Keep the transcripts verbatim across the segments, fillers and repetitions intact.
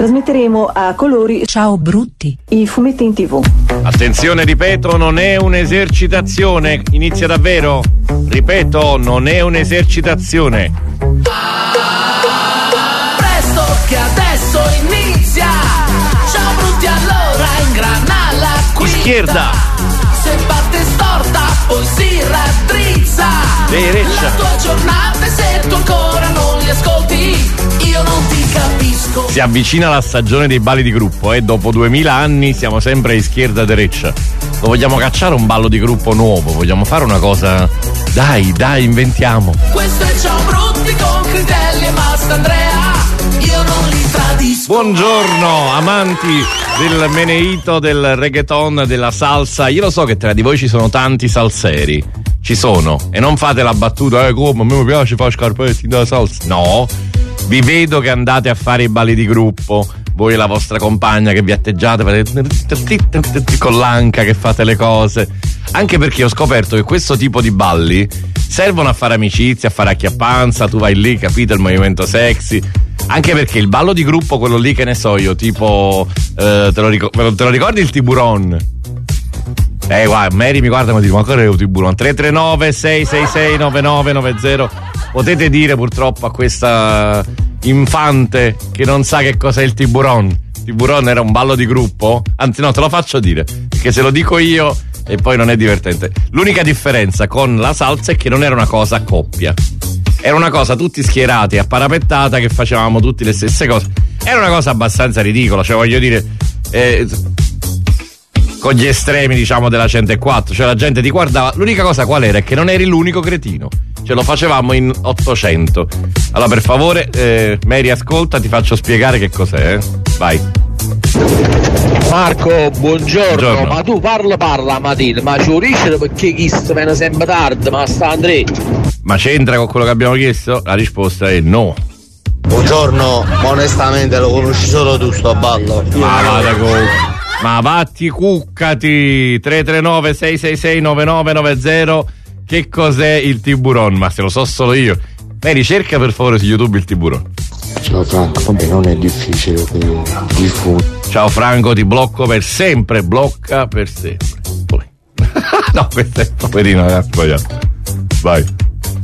Trasmetteremo a colori Ciao Brutti, i fumetti in tv. Attenzione, ripeto, non è un'esercitazione. Inizia davvero. Ripeto, non è un'esercitazione. Presto che adesso inizia. Ciao Brutti, allora ingrana la quinta. Schierda. Se parte storta poi si raddrizza. Dereccia. La tua giornata, se tu ancora non li ascolti, io non ti capisco. Si avvicina la stagione dei balli di gruppo e eh? dopo duemila anni siamo sempre in schierda dereccia. Lo vogliamo cacciare un ballo di gruppo nuovo? Vogliamo fare una cosa? Dai, dai, inventiamo. Questo è Ciao Brutti con Critelli e Mastandrea. Io non li tradisco. Buongiorno, amanti del meneito, del reggaeton, della salsa. Io lo so che tra di voi ci sono tanti salseri. Ci sono. E non fate la battuta, eh come, a me mi piace fare scarpetti da salsa. No. Vi vedo che andate a fare i balli di gruppo, voi e la vostra compagna che vi atteggiate con l'anca che fate le cose. Anche perché ho scoperto che questo tipo di balli servono a fare amicizia, a fare acchiappanza, tu vai lì, capito, il movimento sexy. Anche perché il ballo di gruppo, quello lì che ne so io, tipo eh, te, lo ricor- te lo ricordi il tiburon? Eh guarda, Mary mi guarda e mi dice, ma che è un tiburon? tre tre nove sei sei sei nove nove nove zero. Potete dire purtroppo a questa infante che non sa che cos'è il tiburon. Il tiburon era un ballo di gruppo? Anzi no, te lo faccio dire, perché se lo dico io e poi non è divertente. L'unica differenza con la salsa è che non era una cosa a coppia. Era una cosa tutti schierati a parapettata che facevamo tutti le stesse cose. Era una cosa abbastanza ridicola, cioè voglio dire... Eh, con gli estremi diciamo della cento e quattro, cioè la gente ti guardava, l'unica cosa qual era è che non eri l'unico cretino, ce lo facevamo in ottocento. Allora per favore eh, Mary ascolta, ti faccio spiegare che cos'è, eh? Vai. Marco, buongiorno. buongiorno, ma tu parla parla Matilde, ma ci unisce perché chi sta viene sempre tardi, ma sta Andrea. Ma c'entra con quello che abbiamo chiesto? La risposta è no. Buongiorno, onestamente lo conosci solo tu sto ballo. Ma vada con... Ma vatti cuccati. Tre tre nove sei sei sei nove nove nove zero. Che cos'è il tiburon? Ma se lo so solo io. Beh, ricerca per favore su YouTube il tiburon. Ciao Franco, vabbè non è difficile diffondere. Ciao Franco, ti blocco per sempre. Blocca per sempre. Poi. No, questo è poverino, è sbagliato. Vai.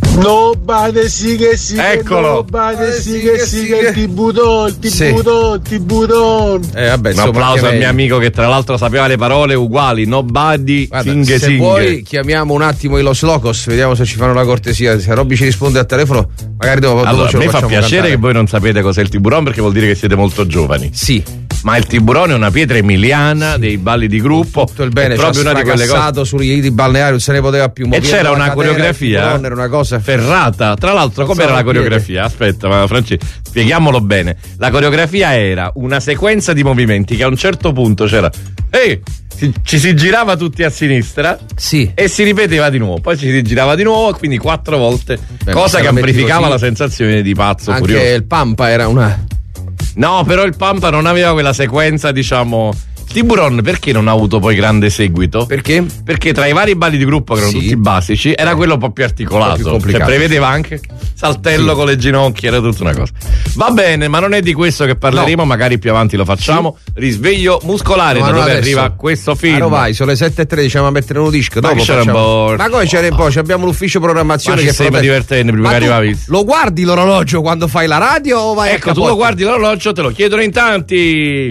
Nobody sì che sì che eccolo, nobody sì che sì che il tiburon, il tiburon, il tiburon. Eh vabbè, un applauso al mio amico che tra l'altro sapeva le parole uguali. Nobody. Guarda, singhe, se singhe. vuoi chiamiamo un attimo i Los Locos, vediamo se ci fanno la cortesia. Se Robby ci risponde al telefono, magari dopo, allora, dopo ce lo a me fa facciamo piacere cantare. che voi non sapete cos'è il tiburon, perché vuol dire che siete molto giovani. Sì. Ma il tiburone è una pietra emiliana, sì, dei balli di gruppo. Tutto il bene, è proprio una di quelle cose. sugli liti balneari, non se ne poteva più. E c'era una coreografia era una cosa ferrata. Tra l'altro, com'era la coreografia? Aspetta, ma Franci, spieghiamolo bene. La coreografia era una sequenza di movimenti che a un certo punto c'era. Ehi! Si, ci si girava tutti a sinistra, sì, e si ripeteva di nuovo, poi ci si girava di nuovo, quindi quattro volte. Beh, cosa che amplificava la sensazione di pazzo anche furioso. Anche il Pampa era una. No, però il Pampa non aveva quella sequenza, diciamo. Tiburon perché non ha avuto poi grande seguito? Perché? Perché tra i vari balli di gruppo che erano sì, tutti basici era quello un po' più articolato, più complicato. Cioè prevedeva anche saltello, sì, con le ginocchia, era tutta una cosa. Va bene, ma non è di questo che parleremo, no, magari più avanti lo facciamo. Sì. Risveglio muscolare, no, da dove adesso arriva questo film. Ma vai, sono le sette e tredici, diciamo a mettere un disco. Ma dopo c'era un po'. Ma come c'era un po'? Abbiamo l'ufficio programmazione, ma che ci sembra divertente prima che arrivavi. Lo guardi l'orologio quando fai la radio o vai? Ecco, tu lo guardi l'orologio, te lo chiedono in tanti.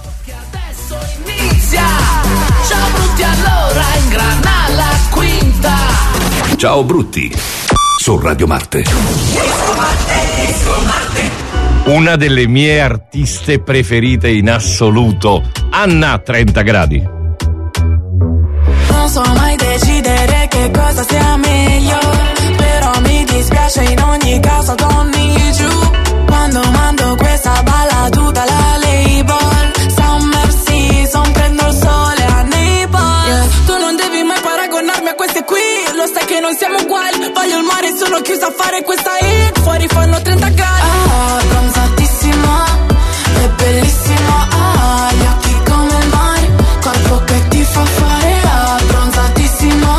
Ciao Brutti, allora ingrana la quinta. Ciao Brutti su Radio Marte. Una delle mie artiste preferite in assoluto, Anna trenta gradi. Non so mai decidere che cosa sia meglio, però mi dispiace in ogni caso torni giù. Quando mando questa balla tutta la label, summer season, prendo il sole a Naples, yeah. Tu non devi mai paragonarmi a queste qui, lo sai che non siamo uguali. Voglio il mare, sono chiusa a fare questa hit. Fuori fanno trenta gradi. Ah, bronzatissima, è bellissima. Ah, gli occhi come il mare, corpo che ti fa fare. Ah, bronzatissima,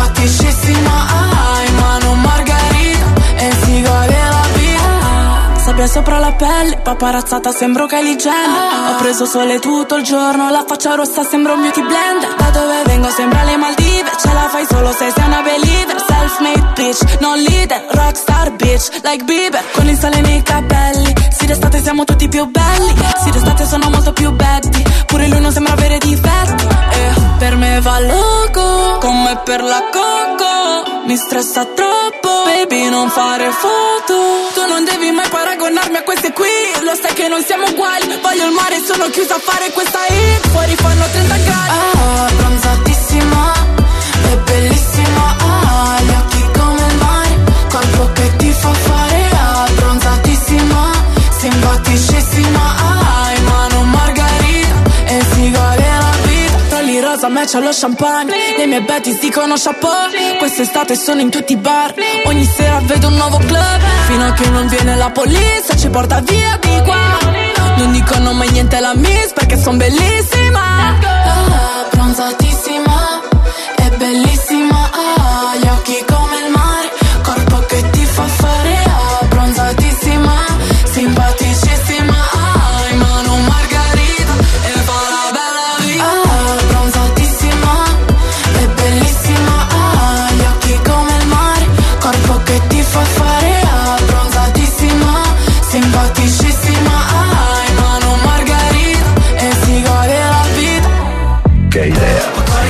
simpaticissima. Ah, in mano margarita e si gode la vita. nebbia sopra la pelle, paparazzata sembro Kylie Jenner. Ho preso sole tutto il giorno, la faccia rossa sembra un beauty blender. Da dove vengo sembra le Maldive, ce la fai solo se sei una believer. Self-made bitch, non leader, rockstar bitch, like Bieber. Con il sale nei capelli, sì d'estate siamo tutti più belli, sì d'estate sono molto più betty, pure lui non sembra avere difetti. E per me va loco, come per la coco, mi stressa troppo, baby non fare foto. Tu non devi mai paragonarmi a queste qui, lo sai che non siamo uguali. Voglio il mare, sono chiusa a fare questa hit, fuori fanno trenta gradi. Ah, bronzatissima, è bellissima, ah, gli occhi come il mare, corpo che ti fa fare, ah, bronzatissima, simpaticissima, ah, in mano margarita, e si gode la vita. Trolli rosa match allo champagne, le mie betties dicono chapeau. Quest'estate sono in tutti i bar, ogni sera vedo un nuovo club, fino a che non viene la polizia, ci porta via di qua. Non dicono mai niente alla miss perché son bellissima, ah, bronzatissima, è bellissima, ah, gli occhi come il mare, corpo che ti fa fare, ah, bronzatissima, simpaticissima, ah, in mano margarita, e fa la bella vita. Ah, bronzatissima, è bellissima, ah, gli occhi come il mare, corpo che ti fa fare, ah, bronzatissima, simpaticissima, ah, in mano margarita, e si gode la vita. Che idea.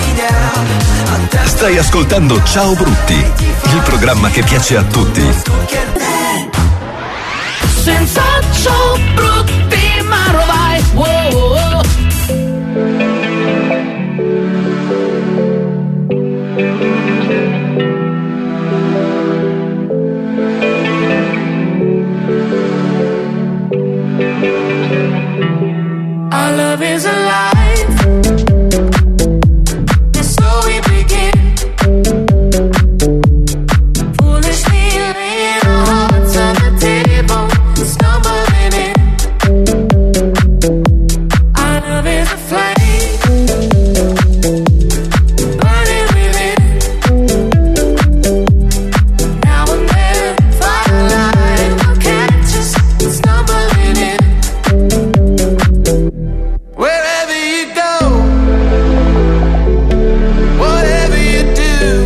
Stai ascoltando Ciao Brutti, il programma che piace a tutti. Senza ciao brutti ma rovai, wow, wow. Our love is alive, and so we begin. Foolishly laying our hearts on the table, stumbling in. Our love is a flame, burning within. Now and then, firelight will catch us stumbling in. Wherever you go, whatever you do,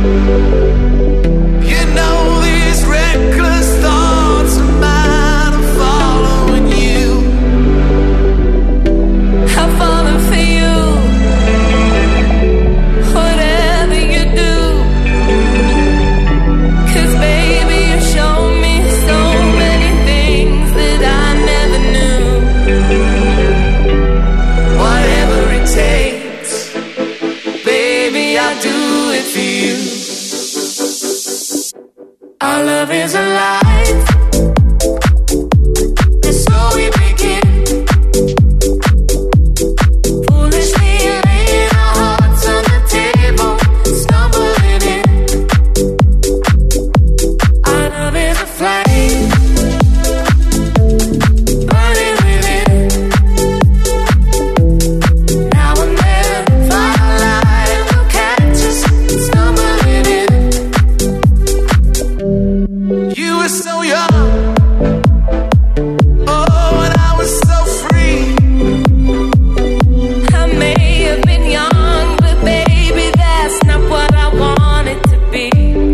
you know these reckless thoughts of mine are following you. I'm falling for you, whatever you do. 'Cause baby you show me so many things that I never knew. Whatever it takes, baby, I'll do it for you. Our love is alive, and so we begin. Foolishly laying our hearts on the table, stumbling in. Our love is a flame, burning within. Now and then, firelight will catch us stumbling in. You were so young, oh, and I was so free. I may have been young, but baby, that's not what I wanted to be.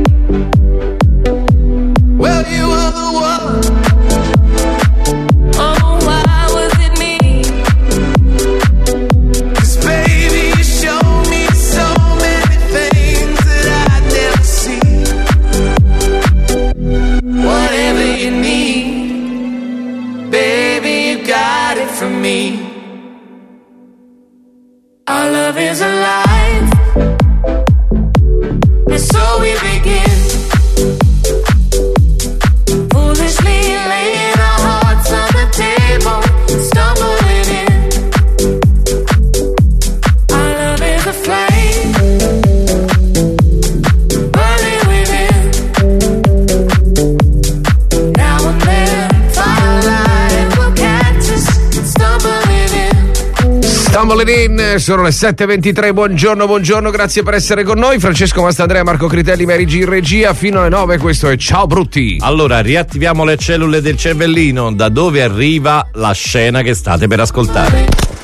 Well, you were the one. Oh, why was it me? 'Cause baby, you showed me so many things that I'd never seen. Whatever you need, baby, you got it from me. Our love is alive, and so we begin. Foolishly laying our hearts on the table, stumbling in. Our love is a flame, burning within. Now and then, firelight will catch us stumbling in. Tumbling In, sono le sette e ventitré, buongiorno, buongiorno, grazie per essere con noi. Francesco Mastandrea, Marco Critelli, Mary G in regia, fino alle nove, questo è Ciao Brutti. Allora, riattiviamo le cellule del cervellino, da dove arriva la scena che state per ascoltare.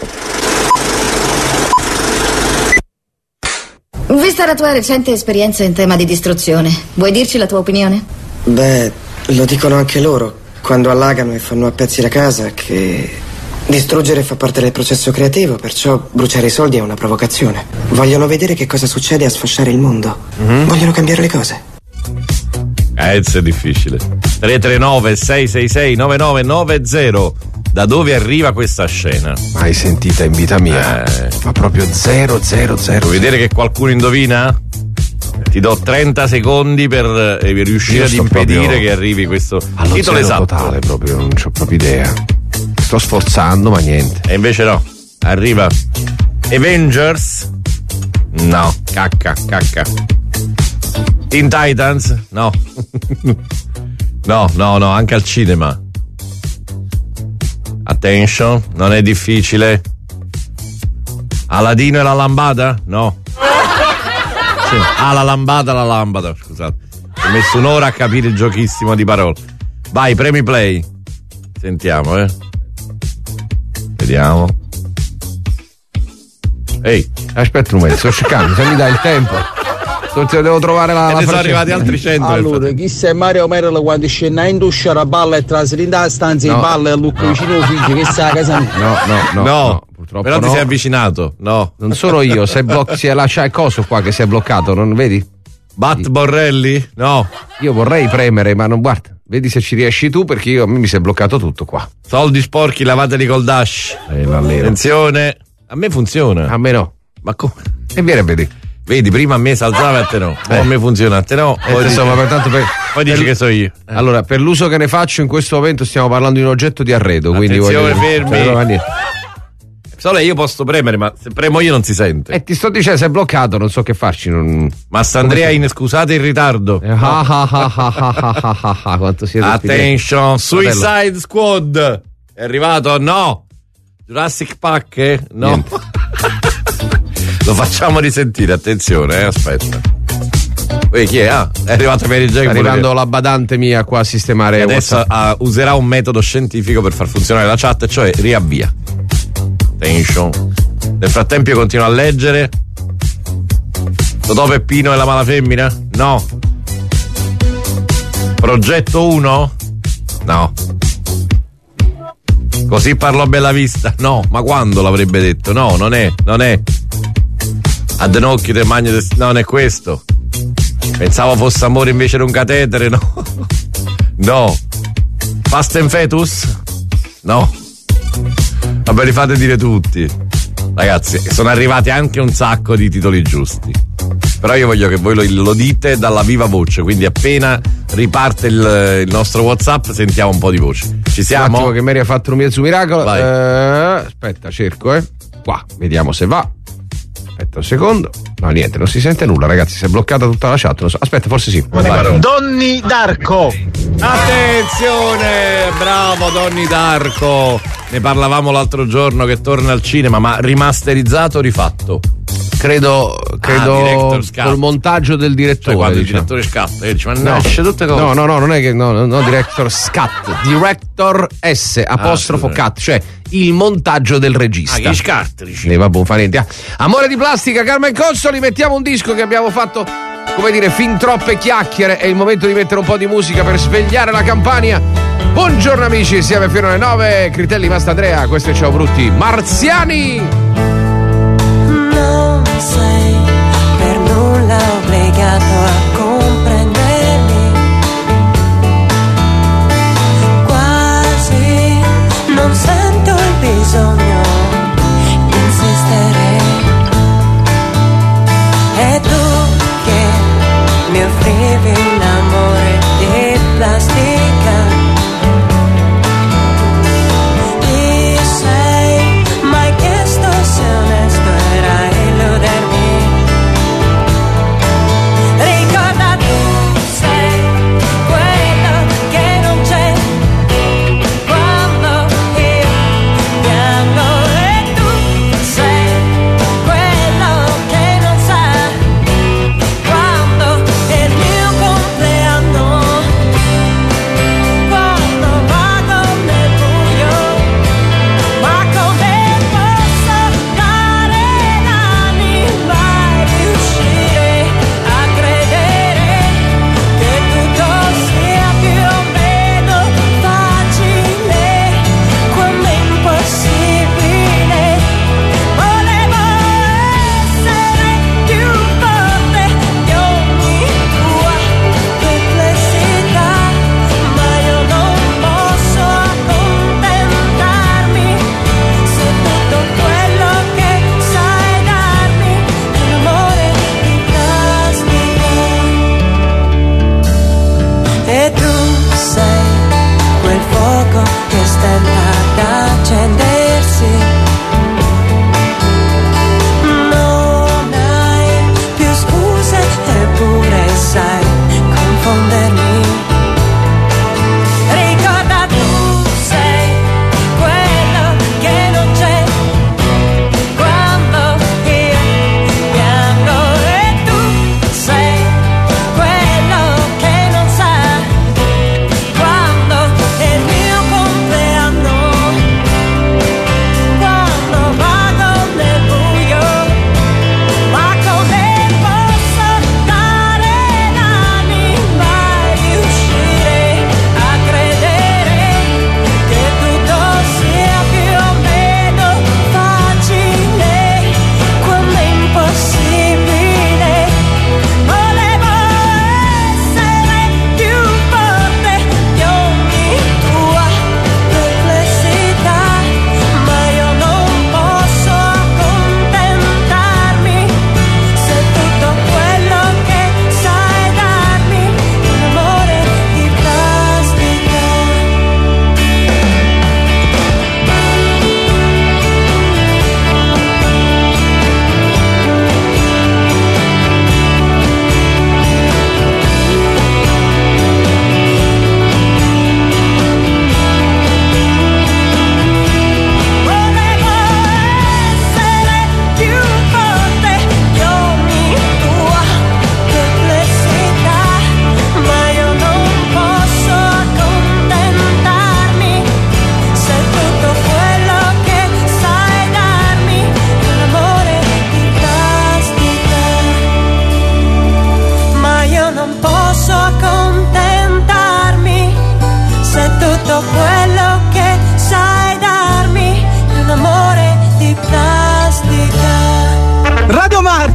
Vista la tua recente esperienza in tema di distruzione, vuoi dirci la tua opinione? Beh, lo dicono anche loro, quando allagano e fanno a pezzi la casa, che distruggere fa parte del processo creativo, perciò bruciare i soldi è una provocazione. Vogliono vedere che cosa succede a sfasciare il mondo. Mm-hmm. Vogliono cambiare le cose. Eh, è difficile. tre tre nove sei sei sei nove nove nove zero. Da dove arriva questa scena? Mai sentita in vita mia. Eh. Ma proprio zero zero zero. Vuoi vedere che qualcuno indovina? Ti do trenta secondi per eh, riuscire ad impedire che arrivi questo titolo esatto. Totale, proprio, non c'ho proprio idea. Sto sforzando, ma niente. E invece no. Arriva Avengers? No, cacca, cacca. Teen Titans? No. No, no, no, anche al cinema. Attention, non è difficile. Aladino e la lambada? No. Sì. Ah, la lambada, la lampada, scusate. Ho messo un'ora a capire il giochissimo di parole. Vai, premi play. Sentiamo, eh. Vediamo. Ehi, aspetta un momento, sto cercando, se mi dai il tempo. Devo trovare la. E ne sono arrivati altri cento. Allora, chi sei Mario Merlo quando scende in duscia la balla e traslinda la stanza no. e balla e Luca no. vicino figlio che sa casa mia. No, no, no. No, no purtroppo però ti no. sei avvicinato. No. Non sono io, sei bloc- si è lasciato il coso qua che si è bloccato, non vedi? Bat Borrelli? No. Io vorrei premere, ma non guarda. Vedi se ci riesci tu, perché io a me mi si è bloccato tutto qua. Soldi sporchi, lavateli col dash. Eh, Attenzione. A me funziona. A me no. Ma come? E viene a vedere. Vedi, prima a me si alzava e a te no. Poi eh. a me funziona, a te no. Poi, eh, insomma, per tanto per, poi dici per, che so io. Eh. Allora, per l'uso che ne faccio in questo momento stiamo parlando di un oggetto di arredo. Attenzione, quindi voglio, fermi. Solo io posso premere, ma se premo io non si sente. E eh, ti sto dicendo, sei bloccato, non so che farci. Non... Massandrea in scusate in ritardo. Ah, ah, ah, ah, ah, ah, ah, ah, quanto siete Attention, Suicide Squad. È arrivato? No. Jurassic Park? Eh? No. Lo facciamo risentire, attenzione, eh, aspetta. Poi chi è? Ah, è arrivato Mary Jane. Sta arrivando la badante mia qua a sistemare. E adesso uh, userà un metodo scientifico per far funzionare la chat, cioè riavvia. Attention. Nel frattempo io continuo a leggere. Totò Peppino e la mala femmina? No. Progetto uno? No. Così parlò Bellavista? No, ma quando l'avrebbe detto? No, non è, non è. A Denocchio del Magno del... No, non è questo. Pensavo fosse amore invece di un catetere, no. No. Fast and Fetus? No. Vabbè, li fate dire tutti. Ragazzi, sono arrivati anche un sacco di titoli giusti. Però io voglio che voi lo, lo dite dalla viva voce, quindi appena riparte il, il nostro WhatsApp sentiamo un po' di voce. Ci siamo? Un attimo che Mary ha fatto un mezzo miracolo. Eh, aspetta, cerco, eh. Qua, vediamo se va. Aspetta un secondo. No, niente, non si sente nulla, ragazzi. Si è bloccata tutta la chat. Non so. Aspetta, forse sì. Vai. Donni Darko. Attenzione, bravo Donni Darko. Ne parlavamo l'altro giorno che torna al cinema, ma rimasterizzato o rifatto? Credo, credo ah, col montaggio del direttore. Cioè, quando diciamo. il direttore scatta, dice, ma no, nasce tutte cose. No, no, no, non è che no, no, no director scat, director S apostrofo ah, cat, cioè il montaggio del regista. Ah, gli scarti. Ne va buon fa niente. Amore di plastica, Carmen Consoli, mettiamo un disco che abbiamo fatto, come dire, fin troppe chiacchiere. È il momento di mettere un po' di musica per svegliare la Campania. Buongiorno amici, siamo fino alle nove. Critelli, Mastandrea, questo è Ciao Brutti. Marziani. Non sei per nulla obbligato a comprendermi. Quasi non sento il bisogno di insistere. E tu che mi offrivi un amore di plastica, ti sei mai chiesto se onesto era illudermi? Ricordo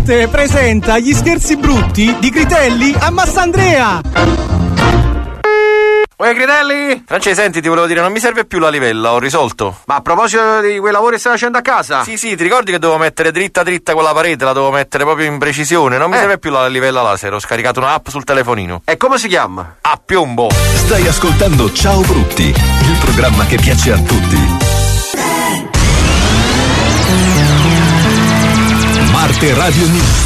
Latte presenta gli scherzi brutti di Critelli a Massandrea. Uè Critelli? Francesco, senti, ti volevo dire, non mi serve più la livella, ho risolto. Ma a proposito di quei lavori che stai facendo a casa? Sì, sì, ti ricordi che dovevo mettere dritta dritta quella parete, la devo mettere proprio in precisione, non mi eh. serve più la livella laser, ho scaricato un'app sul telefonino. E come si chiama? A piombo. Stai ascoltando Ciao Brutti, il programma che piace a tutti. Marte Radio News.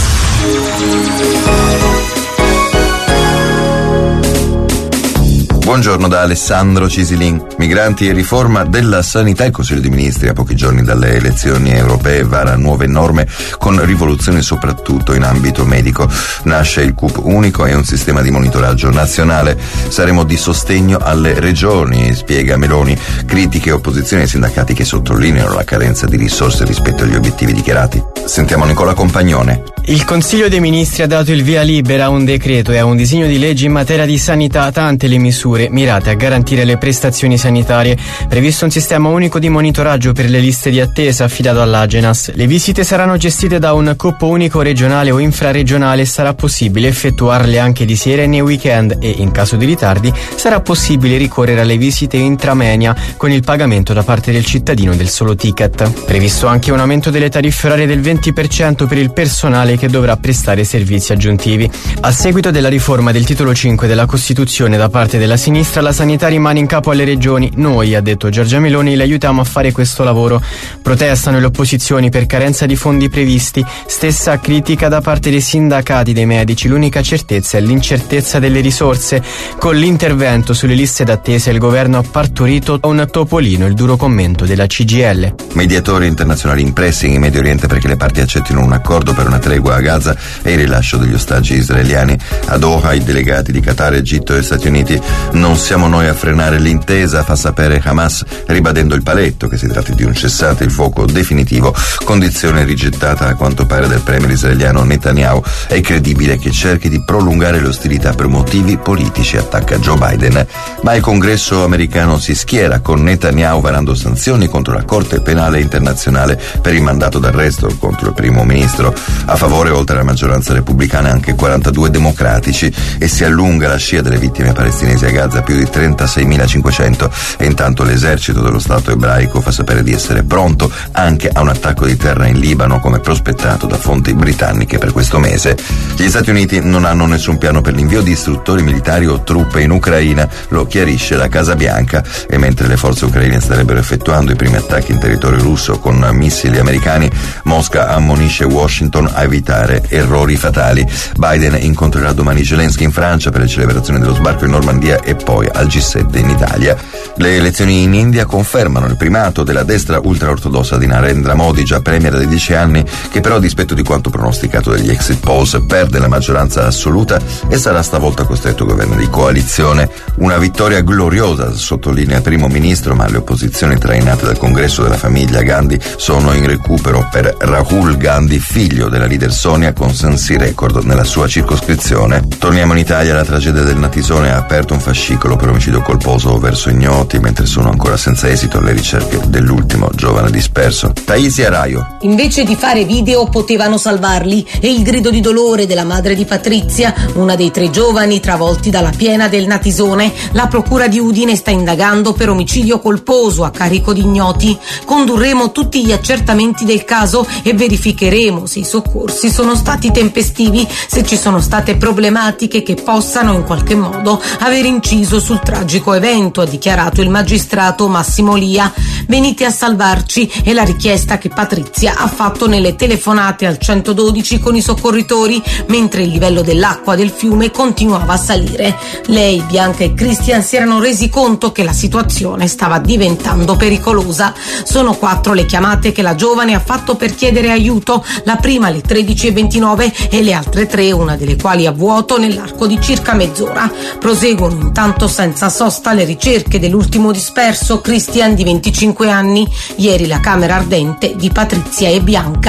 Buongiorno da Alessandro Cisilin. Migranti e riforma della sanità. Il Consiglio dei Ministri a pochi giorni dalle elezioni europee vara nuove norme con rivoluzioni soprattutto in ambito medico. Nasce il C U P unico e un sistema di monitoraggio nazionale. Saremo di sostegno alle regioni, spiega Meloni. Critiche e opposizioni ai sindacati che sottolineano la carenza di risorse rispetto agli obiettivi dichiarati. Sentiamo Nicola Compagnone. Il Consiglio dei Ministri ha dato il via libera a un decreto e a un disegno di legge in materia di sanità, tante le misure mirate a garantire le prestazioni sanitarie. Previsto un sistema unico di monitoraggio per le liste di attesa affidato all'Agenas. Le visite saranno gestite da un C U P unico regionale o infraregionale e sarà possibile effettuarle anche di sera e nei weekend e, in caso di ritardi, sarà possibile ricorrere alle visite intramenia con il pagamento da parte del cittadino del solo ticket. Previsto anche un aumento delle tariffe orarie del venti per cento per il personale che dovrà prestare servizi aggiuntivi. A seguito della riforma del titolo cinque della Costituzione da parte della sinistra, la sanità rimane in capo alle regioni. Noi, ha detto Giorgia Meloni, le aiutiamo a fare questo lavoro. Protestano le opposizioni per carenza di fondi previsti. Stessa critica da parte dei sindacati dei medici. L'unica certezza è l'incertezza delle risorse. Con l'intervento sulle liste d'attesa il governo ha partorito un topolino, il duro commento della C G I L. Mediatori internazionali in pressing in Medio Oriente perché le parti accettino un accordo per una tregua a Gaza e il rilascio degli ostaggi israeliani. A Doha i delegati di Qatar, Egitto e Stati Uniti. Non siamo noi a frenare l'intesa, fa sapere Hamas, ribadendo il paletto che si tratti di un cessate il fuoco definitivo, condizione rigettata a quanto pare dal premier israeliano Netanyahu. È credibile che cerchi di prolungare le ostilità per motivi politici, attacca Joe Biden. Ma il Congresso americano si schiera con Netanyahu varando sanzioni contro la Corte Penale Internazionale per il mandato d'arresto contro il primo ministro. A favore, oltre alla maggioranza repubblicana, anche quarantadue democratici, e si allunga la scia delle vittime palestinesi a Gaza, più di trentaseimilacinquecento, e intanto l'esercito dello Stato ebraico fa sapere di essere pronto anche a un attacco di terra in Libano, come prospettato da fonti britanniche per questo mese. Gli Stati Uniti non hanno nessun piano per l'invio di istruttori militari o truppe in Ucraina, lo chiarisce la Casa Bianca, e mentre le forze ucraine starebbero effettuando i primi attacchi in territorio russo con missili americani, Mosca ammonisce Washington a evitare errori fatali. Biden incontrerà domani Zelensky in Francia per le celebrazioni dello sbarco in Normandia e poi al G sette in Italia. Le elezioni in India confermano il primato della destra ultraortodossa di Narendra Modi, già premier da dieci anni, che però a dispetto di quanto pronosticato dagli exit polls perde la maggioranza assoluta e sarà stavolta costretto a governo di coalizione. Una vittoria gloriosa, sottolinea il primo ministro, ma le opposizioni trainate dal congresso della famiglia Gandhi sono in recupero per Rahul Gandhi, figlio della leader Sonia, con sensi record nella sua circoscrizione. Torniamo in Italia. La tragedia del Natisone ha aperto un fascicolo per omicidio colposo verso ignoti, mentre sono ancora senza esito le ricerche dell'ultimo giovane disperso. Taisia Raio. Invece di fare video potevano salvarli, e il grido di dolore della madre di Patrizia, una dei tre giovani travolti dalla piena del Natisone. La procura di Udine sta indagando per omicidio colposo a carico di ignoti. Condurremo tutti gli accertamenti del caso e verificheremo se i soccorsi sono stati tempestivi, se ci sono state problematiche che possano in qualche modo aver inciso sul tragico evento, ha dichiarato il magistrato Massimo Lia. Venite a salvarci è la richiesta che Patrizia ha fatto nelle telefonate al centododici con i soccorritori, mentre il livello dell'acqua del fiume continuava a salire. Lei, Bianca e Christian si erano resi conto che la situazione stava diventando pericolosa. Sono quattro le chiamate che la giovane ha fatto per chiedere aiuto, la prima alle tredici e ventinove e le altre tre, una delle quali a vuoto, nell'arco di circa mezz'ora. Proseguono intanto senza sosta le ricerche dell'ultimo disperso, Christian di venticinque anni. Ieri la camera ardente di Patrizia e Bianca.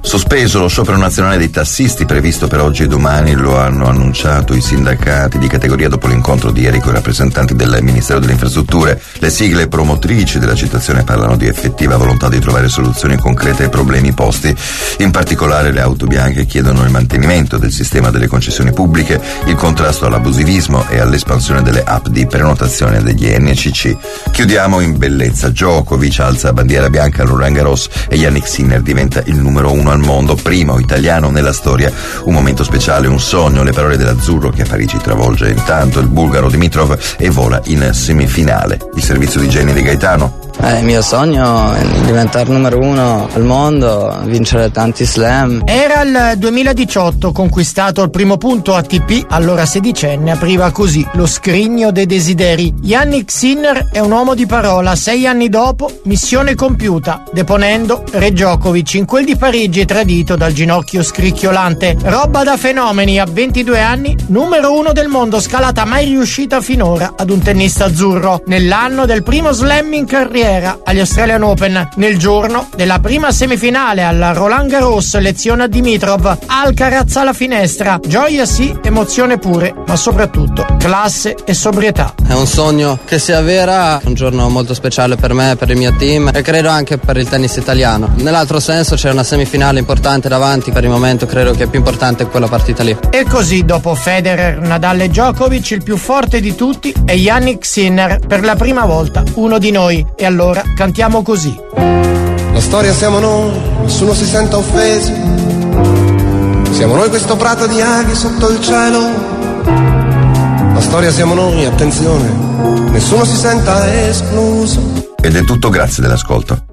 Sospeso lo sciopero nazionale dei tassisti previsto per oggi e domani, lo hanno annunciato i sindacati di categoria dopo l'incontro di ieri con i rappresentanti del Ministero delle Infrastrutture. Le sigle promotrici della citazione parlano di effettiva volontà di trovare soluzioni concrete ai problemi posti. In particolare le auto bianche chiedono il mantenimento del sistema delle concessioni pubbliche, il contrasto all'abusivismo e all'espansione delle app di prenotazione degli N C C. Chiudiamo in bellezza. Djokovic alza bandiera bianca al Roland Garros e Yannick Sinner diventa il numero uno al mondo, primo italiano nella storia. Un momento speciale, un sogno, le parole dell'azzurro che a Parigi travolge intanto il bulgaro Dimitrov e vola in semifinale. Il servizio di Jenny De Gaetano. Eh, il mio sogno è diventare numero uno al mondo, vincere tanti slam. Era il duemiladiciotto, conquistato il primo punto A T P, allora sedicenne, apriva così lo scrigno dei desideri. Yannick Sinner è un uomo di parola, sei anni dopo, missione compiuta, deponendo Re Djokovic in quel di Parigi tradito dal ginocchio scricchiolante. Roba da fenomeni, a ventidue anni, numero uno del mondo, scalata mai riuscita finora ad un tennista azzurro. Nell'anno del primo slam in carriera agli Australian Open, nel giorno della prima semifinale alla Roland Garros, lezione a Dimitrov, Alcaraz alla finestra, gioia sì, emozione pure, ma soprattutto classe e sobrietà. È un sogno che si avvera, un giorno molto speciale per me, per il mio team e credo anche per il tennis italiano. Nell'altro senso c'è una semifinale importante davanti, per il momento credo che è più importante quella partita lì. E così dopo Federer, Nadal e Djokovic il più forte di tutti è Yannick Sinner, per la prima volta uno di noi. E allora cantiamo così. La storia siamo noi, nessuno si senta offeso. Siamo noi questo prato di aghi sotto il cielo. La storia siamo noi, attenzione, nessuno si senta escluso. Ed è tutto, grazie dell'ascolto.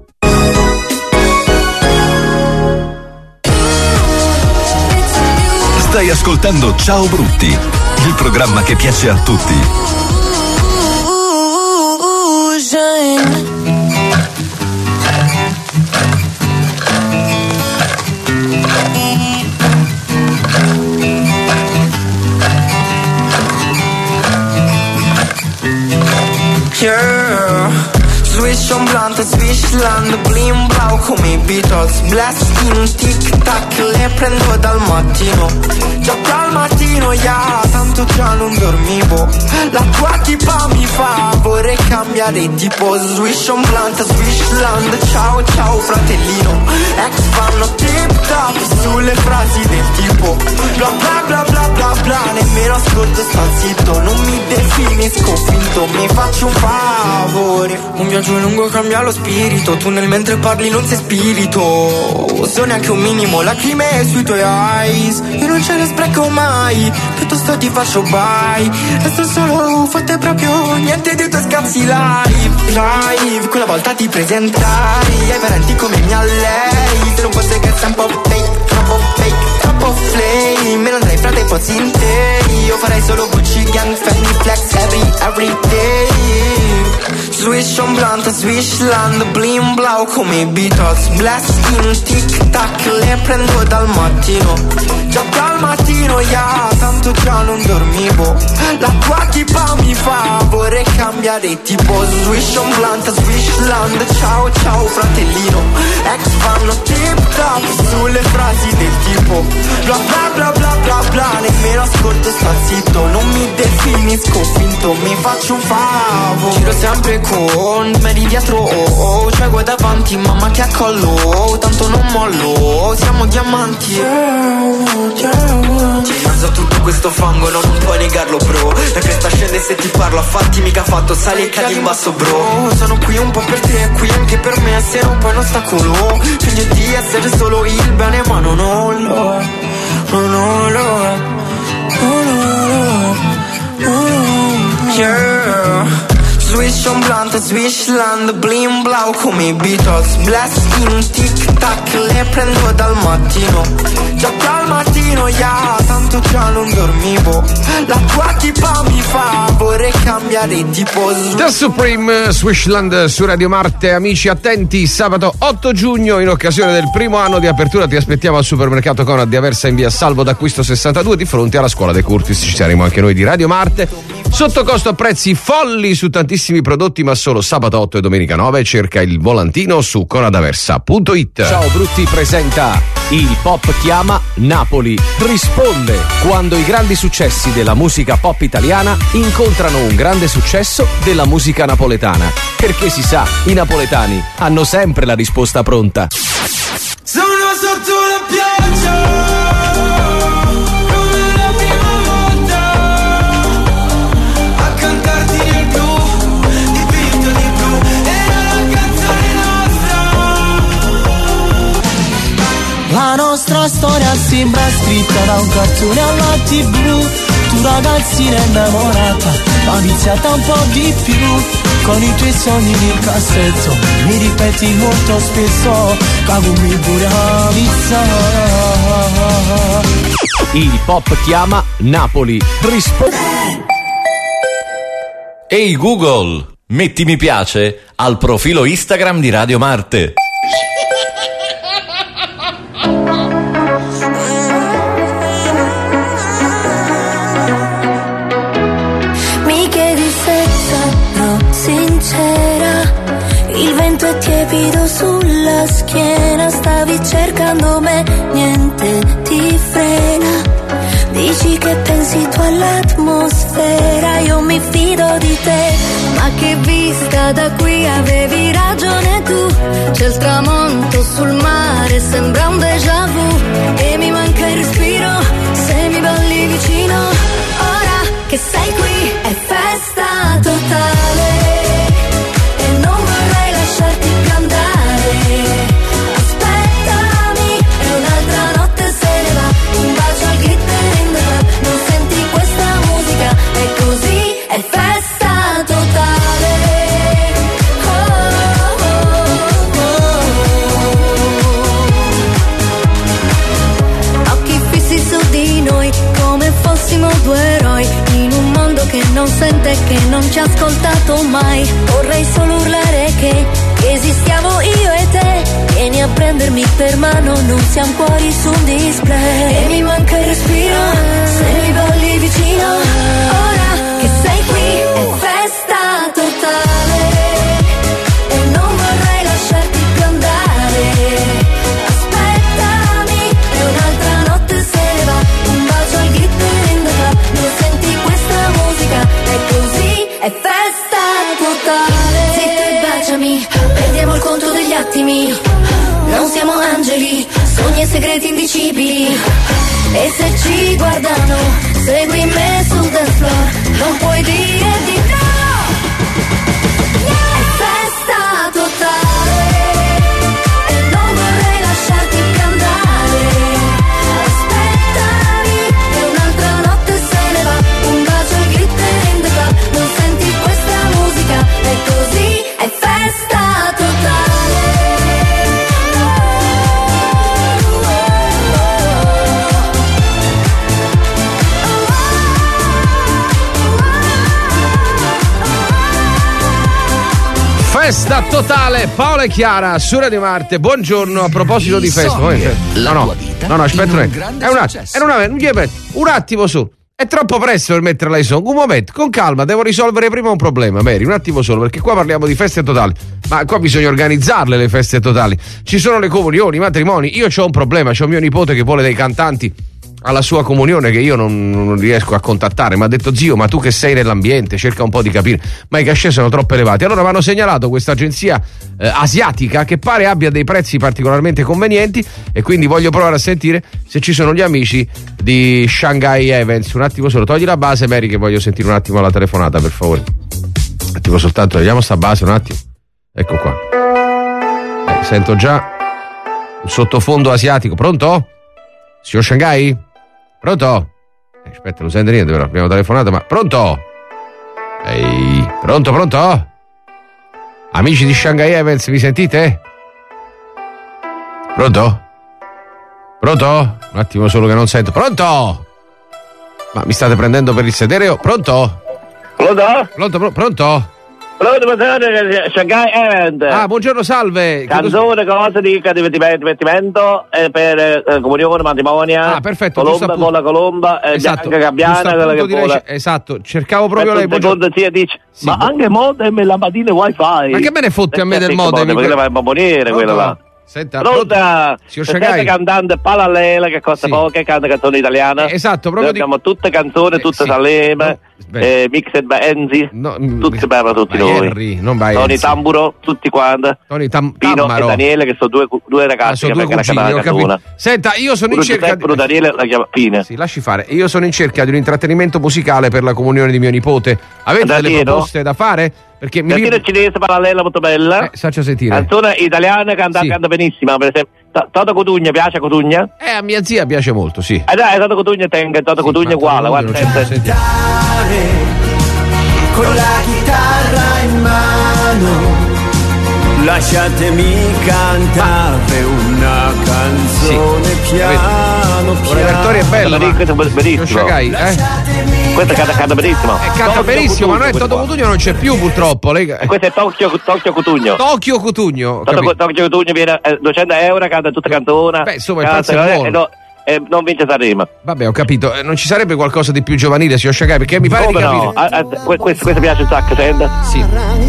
Stai ascoltando Ciao Brutti, il programma che piace a tutti. Yeah. Swish on blunt, Swishland, blim blau come i Beatles. Blasting, tic tac, le prendo dal mattino. Già dal mattino, yeah, tanto già non dormivo. La tua tipa mi fa, vorrei cambiare tipo. Swish on blunt, Swishland, ciao ciao fratellino. Ex fanno tip top sulle frasi del tipo bla bla bla bla bla bla. Nemmeno ascolto, sta zitto, non mi definisco finto. Mi faccio un favore, un viaggio lungo cambia lo spirito. Tu nel mentre parli non sei spirito. So neanche un minimo lacrime sui tuoi eyes. Io non ce ne spreco mai, piuttosto ti faccio bye. Resto solo, fate proprio niente dei tuoi scazzi live. Live, quella volta ti presentai ai parenti come mia lei. Se non fosse che sei un po' fake, troppo fake, troppo flame. Me lo andrei fra dei pozzi interi. Io farei solo Gucci Gang, Fendi Flex every, every day. Swish on blunt, Swishland, blim blau come i Beatles. Blasting, tic tac, le prendo dal mattino. Già dal mattino, yeah, tanto già non dormivo. La tua tipa mi fa, vorrei cambiare tipo. Swish on blunt, Swishland, ciao ciao fratellino. Ex fanno tip top sulle frasi del tipo bla bla bla bla bla bla. Nemmeno ascolto, sta zitto, non mi definisco finto. Mi faccio un favore, giro sempre con me di dietro, oh, oh. Cioè guai davanti, mamma che accollo, tanto non mollo, siamo diamanti. Ci mezzo a tutto questo fango, no, non puoi negarlo bro. La cresta scende se ti parlo, a fatti mica fatto, sali e cadi in basso bro. Sono qui un po' per te e qui anche per me, essere un po' un ostacolo. Finge di essere solo il bene ma non ho lo è, non ho lo è, non ho lo è, non ho. Yeah. Swish on blunt, Swishland, blim blau come i Beatles. Blasting, tic tac, le prendo dal mattino. Già dal mattino, yeah, tanto già non dormivo. La tua tipa mi fa, vorrei cambiare tipo. The Supreme, Swishland su Radio Marte. Amici attenti, sabato otto giugno, in occasione del primo anno di apertura, ti aspettiamo al supermercato Conad di Aversa in via Salvo d'Acquisto sessantadue, di fronte alla scuola De Curtis. Ci saremo anche noi di Radio Marte Sotto costo a prezzi folli su tantissimi prodotti, ma solo sabato otto e domenica nove. Cerca il volantino su conadaversa punto it. Ciao Brutti presenta Il Pop Chiama Napoli. Risponde quando i grandi successi della musica pop italiana incontrano un grande successo della musica napoletana. Perché si sa, i napoletani hanno sempre la risposta pronta. Sono sotto la pioggia. La nostra storia sembra scritta da un cartone alla tivù. Tu ragazzina innamorata, ma viziata un po' di più. Con i tuoi sogni nel cassetto, mi ripeti molto spesso, cagumi pure a vizza. Il Pop Chiama Napoli. Risponde. Ehi Google, metti mi piace al profilo Instagram di Radio Marte. Il vento è tiepido sulla schiena, stavi cercando me, niente ti frena. Dici che pensi tu all'atmosfera, io mi fido di te. Ma che vista da qui, avevi ragione tu. C'è il tramonto sul mare, sembra un déjà vu. E mi manca il respiro, se mi balli vicino. Ora che sei qui, è festa totale. Due eroi in un mondo che non sente, che non ci ha ascoltato mai. Vorrei solo urlare che esistiamo io e te. Vieni a prendermi per mano, non siamo cuori su un display. E mi manca il respiro, se mi balli vicino. Ora che sei qui, è festa totale. E non vorrei lasciarti più andare. Aspettami, e un'altra notte se ne va. Un bacio al glitter. È così, è festa totale. Zitto e baciami, perdiamo il conto degli attimi. Non siamo angeli, sogni e segreti indicibili. E se ci guardano, segui me sul dance floor. Non puoi dire di no. È festa totale. E non vorrei lasciarti più andare. Aspettami, e un'altra notte se ne va. Un bacio al glitter in the club. Non senti questa musica, è così, è festa totale. Festa totale, Paola e Chiara su Radio Marte. Buongiorno, a proposito di festa. No, no, no, no, aspetta un attimo. È un attimo, è un attimo, un attimo su. È troppo presto per metterla in song. Un momento, con calma, devo risolvere prima un problema, Mary, un attimo solo, perché qua parliamo di feste totali, ma qua bisogna organizzarle le feste totali. Ci sono le comunioni, i matrimoni. Io c'ho un problema, c'ho mio nipote che vuole dei cantanti alla sua comunione che io non, non riesco a contattare. Mi ha detto: zio, ma tu che sei nell'ambiente, cerca un po' di capire, ma i cachet sono troppo elevati. Allora mi hanno segnalato questa agenzia eh, asiatica che pare abbia dei prezzi particolarmente convenienti, e quindi voglio provare a sentire se ci sono gli amici di Shanghai Events. Un attimo solo, togli la base, Mary, che voglio sentire un attimo la telefonata, per favore. Un attimo soltanto, vediamo sta base un attimo. Ecco qua, eh, sento già un sottofondo asiatico. Pronto? Signor Shanghai? Pronto? Eh, aspetta, non sente niente, però abbiamo telefonato, ma pronto? Ehi, pronto, pronto? Amici di Shanghai Events, mi sentite? Pronto? Pronto? Un attimo solo che non sento. Pronto? Ma mi state prendendo per il sedere? Pronto? Pronto? Pronto, pr- pronto? Shanghai Event. Ah, buongiorno, salve. Canzone, cose di divertimento, divertimento eh, per eh, comunione, matrimonio. Ah, perfetto. Colomba con la colomba, eh, esatto. bianca gabbiana. Quella che direi, vuole. Esatto, cercavo proprio lei. Secondo zia dice, sì, ma bu- anche modem e lampadine wifi. Ma che me ne fotti a me del modem? Perché quella va a bomboniere, quella là. Senta, pronta, questa cantante parallela che costa sì. poco e canta canzoni italiane. Eh, esatto, proprio noi abbiamo tutte canzoni, tutte eh, Salema, sì. eh, Mixed by Enzi, no, tutti per tutti Henry, noi. Non by Tony Tamburo, tutti quanti. Tony Tam- Pino e Daniele che sono due, due ragazzi ah, sono che due cugini, ho capito. Senta, io sono in cerca di Daniele la chiama Pino. Sì, lasci fare. Io sono in cerca di un intrattenimento musicale per la comunione di mio nipote. Avete da delle dire, proposte no? da fare? Perché mi ricordo cinese parallela molto bella. Eh, faccia sentire. Canzone italiana canta, sì. canta benissima, per esempio. Toto Cotugna, piace a Cotugna? Eh, a mia zia piace molto, sì. Eh dai, Toto Cotugna tenga, Toto sì, Cotugna uguale, guarda. Cantare con la chitarra in mano. Lasciatemi cantare una canzone sì. piano piano. Il repertorio è bello, ma questo è benissimo. Shagai, eh? Questa canta, canta benissimo. Eh, canta Tokyo benissimo, Cotugno, ma non è Toto Cotugno, non c'è più purtroppo. Lei... Questo è Tokyo, Tokyo Cotugno. Tokyo Cotugno. Tokyo, Tokyo Cotugno viene eh, duecento euro, canta tutta cantona. Beh, insomma, il pezzo è buono. Eh, no, eh, non vince Sanremo. Vabbè, ho capito. Eh, non ci sarebbe qualcosa di più giovanile, signor Shagai? Perché mi pare Come di capire. No? Ah, ah, questo, questo piace un sacco, senta? Sì.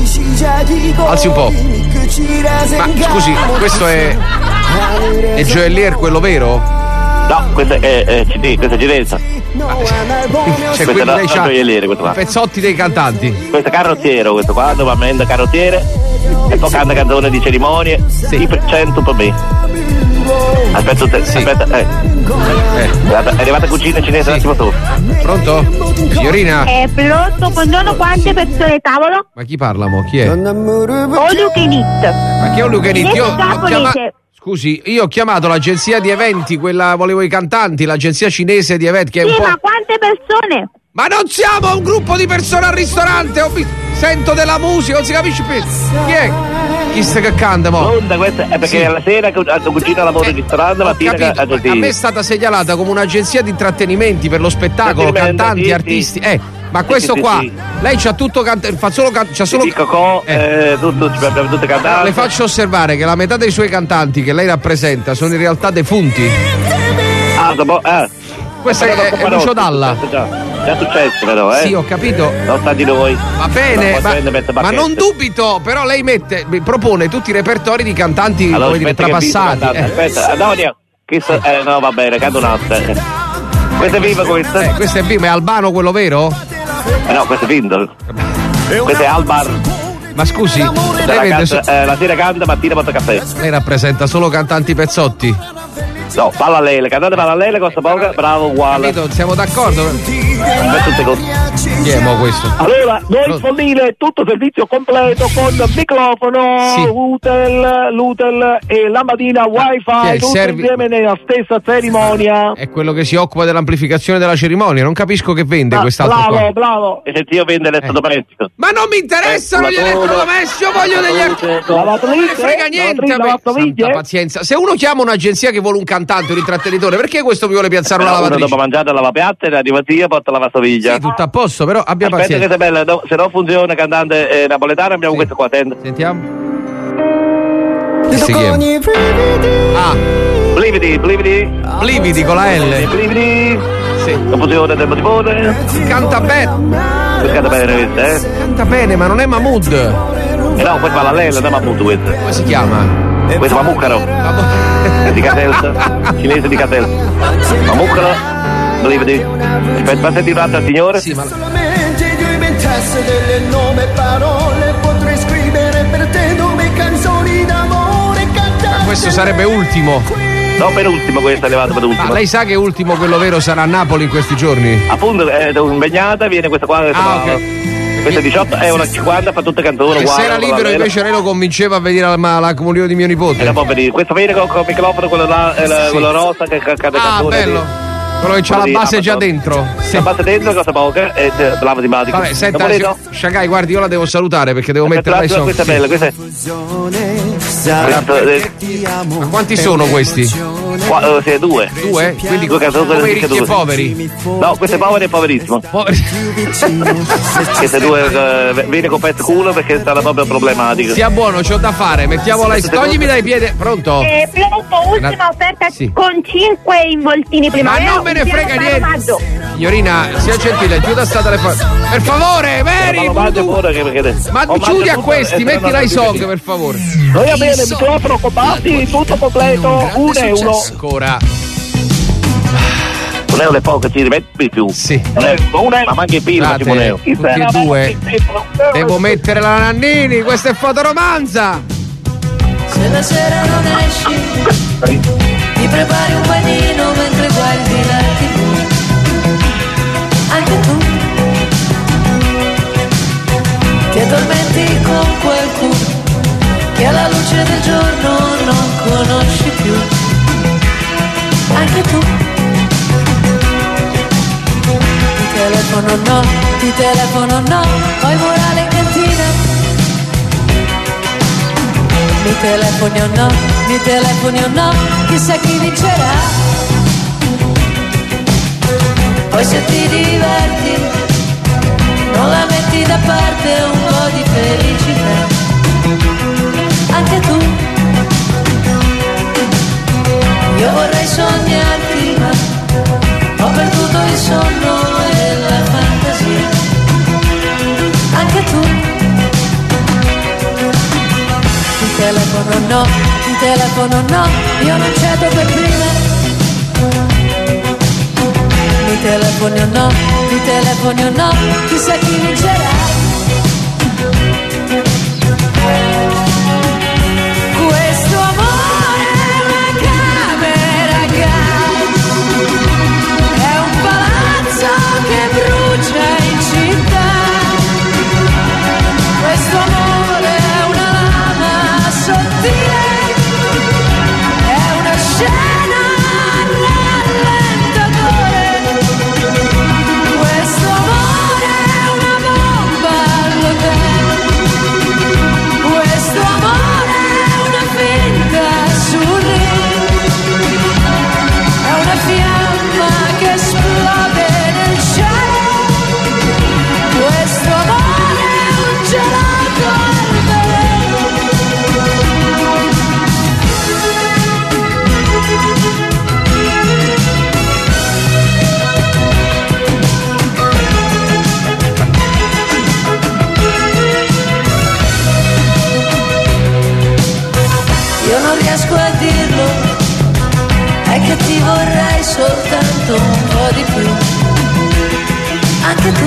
Alzi un po'. Ma scusi, questo è. È Joelier quello vero? No, questa è, è C D, questa è cinese. Ah, cioè, quindi lei c'ha i pezzotti dei cantanti. Questo è carrozziero, questo qua, nuovamente carrozziere. E poi canta canzone di cerimonie, sì. Sì per cento per me. Aspetta, sì. aspetta, eh. eh. È arrivata cucina cinese, un attimo tu. Pronto? Signorina? È pronto, buongiorno, quante persone tavolo? Ma chi parla mo? Chi è? All you can eat. Ma chi è All you can eat? Io ho chiamato... Scusi, io ho chiamato l'agenzia di eventi, quella volevo i cantanti, l'agenzia cinese di eventi che è sì, un po'... ma quante persone? Ma non siamo un gruppo di persone al ristorante, ho visto... sento della musica, non si capisce più. Chi è? Chi sta che canta mo? Pronta, questa è perché sì. la sera la cucina lavora al ristorante, mattina che a me è stata segnalata come un'agenzia di intrattenimenti per lo spettacolo, cantanti, sì, artisti. Sì. Eh, ma questo sì, qua, sì, sì. lei c'ha tutto canta- fa solo can- c'ha solo Cocò, eh. eh, tutto, tutto, tutte cantanti. Le faccio osservare che la metà dei suoi cantanti che lei rappresenta sono in realtà defunti. Ah, dopo, eh. Questo è, è Lucio Dalla. Già, già successo però, eh. Sì, ho capito. Non sta di noi. Va bene, ma, ma non dubito, però lei mette, propone tutti i repertori di cantanti allora, come dire, trapassati. Eh. Aspetta, Antonio, chi sta... eh, no, va bene, canta un'altra. Questo è vivo questo? Eh, questo è vivo, è Albano quello vero? Eh no, questo è finto. Questo è Albar. Ma scusi, lei la, vede canta, so- eh, la sera canta, mattina porta caffè. Lei rappresenta solo cantanti pezzotti? No, parallele, cantate parallele costa poco, bravo, uguale. Capito, siamo d'accordo? Chi è mo questo? Allora, noi Follile, tutto servizio completo con microfono, sì. Utel, l'Utel e lampadina wifi, tutto servi... insieme nella stessa cerimonia. È quello che si occupa dell'amplificazione della cerimonia, non capisco che vende ah, quest'altro bravo, qua. Bravo, e se io vendo elettrodomestico. Eh. Ma non mi interessano gli elettrodomestici, io voglio degli elettrodomestici. Non me frega niente, santa pazienza. Se uno chiama un'agenzia che vuole un cantante, un intrattenitore, perché questo mi vuole piazzare una lavatrice? Dopo mangiare la lavapiatta e arriva zia porta la lavastoviglie. Sì, tutto a posto, però abbia Aspetta pazienza. Che è bella, no, se non funziona cantante eh, napoletano abbiamo sì. questo qua, attento. Sentiamo. Che si chiama? Ah, Blividi, Blividi. Blividi con la L. Blividi. Sì. La fusione del motivone. Canta bene. Canta bene, eh? Canta bene, ma non è Mahmood. Eh no, questo va la Lella, non è Mahmood questo. Come si chiama? Questo è Mamuccaro. Di Caselta. Cinese di Caselta. Mamuccaro. Blividi. Aspetta, senti un attimo al signore. Sì, ma... delle nome parole potrei scrivere per te due canzoni d'amore cantare. Ma questo sarebbe ultimo. No, per ultimo questo è levato per ultimo. Ma lei sa che ultimo quello vero sarà a Napoli in questi giorni? Appunto, è impegnata, viene questa qua. Ah, ok. Questa è diciotto è una cinquanta, fa tutte canzoni uguali. Se era libero invece lei lo convinceva a venire alla, alla comunione di mio nipote. E dopo venire. Questo viene con il microfono, quello là, sì. quello rosa che cade ah, canzone. Ah, bello. Di... Quello che c'ha la base già dentro. Sì. La base dentro, cosa poca, e lava di magica. Vabbè, senta, Shagai, guardi, io la devo salutare perché devo mettere lei sotto. Questa è bella, questa è. Ma quanti sono questi? Qua, uh, sì, due. Due? Quindi due canzoni come i ricchi e poveri? No, questo è povero e poverissimo. Poveri. Queste due uh, viene con pezzo culo perché sta proprio problematica. Sia buono, c'ho da fare, mettiamola in. Toglimi dai piedi. Pronto? Eh, pronto, ultima offerta sì. con cinque involtini primavera. Ma non me ne frega niente. Signorina, sia gentile, chiuda sta telefono. Per favore, Mary! Ma mi chiudi a questi, metti la song per favore. Noi abbiamo il microfono compatti, tutto completo, un euro. Ancora. Un euro è poco, ci rimetti più. Sì. Un euro, un euro, ma manca il pino, Scusate, un euro. tutti e due. Devo mettere la Nannini, questa è fotoromanza. Se la sera non esci, ti prepari un panino mentre guardi la tivù. Anche tu, ti addormenti con qualcuno che alla luce del giorno non conosci più. Anche tu, ti telefono no, ti telefono no, poi morale in cantina. Mi telefoni o no, mi telefoni o no, chissà chi vincerà. Poi se ti diverti, non la metti da parte un po' di felicità. Anche tu, io vorrei sognarti, ma ho perduto il sonno e la fantasia. Anche tu, ti telefono no, ti telefono no, io non cedo per prima. Mi telefoni o no, mi telefoni o no, chissà chi vincerà. Questo amore è una camera a gas, è un palazzo che brucia in città. Questo amore è una lama sottile, è una scena rallentatore. Questo amore è una bomba all'hotel, questo amore è una finta sul ring, è una fiamma che esplode nel cielo. Questo amore è un gelato al veleno. Io non riesco a dirlo, è che ti vorrei soltanto un po' di più. Anche tu,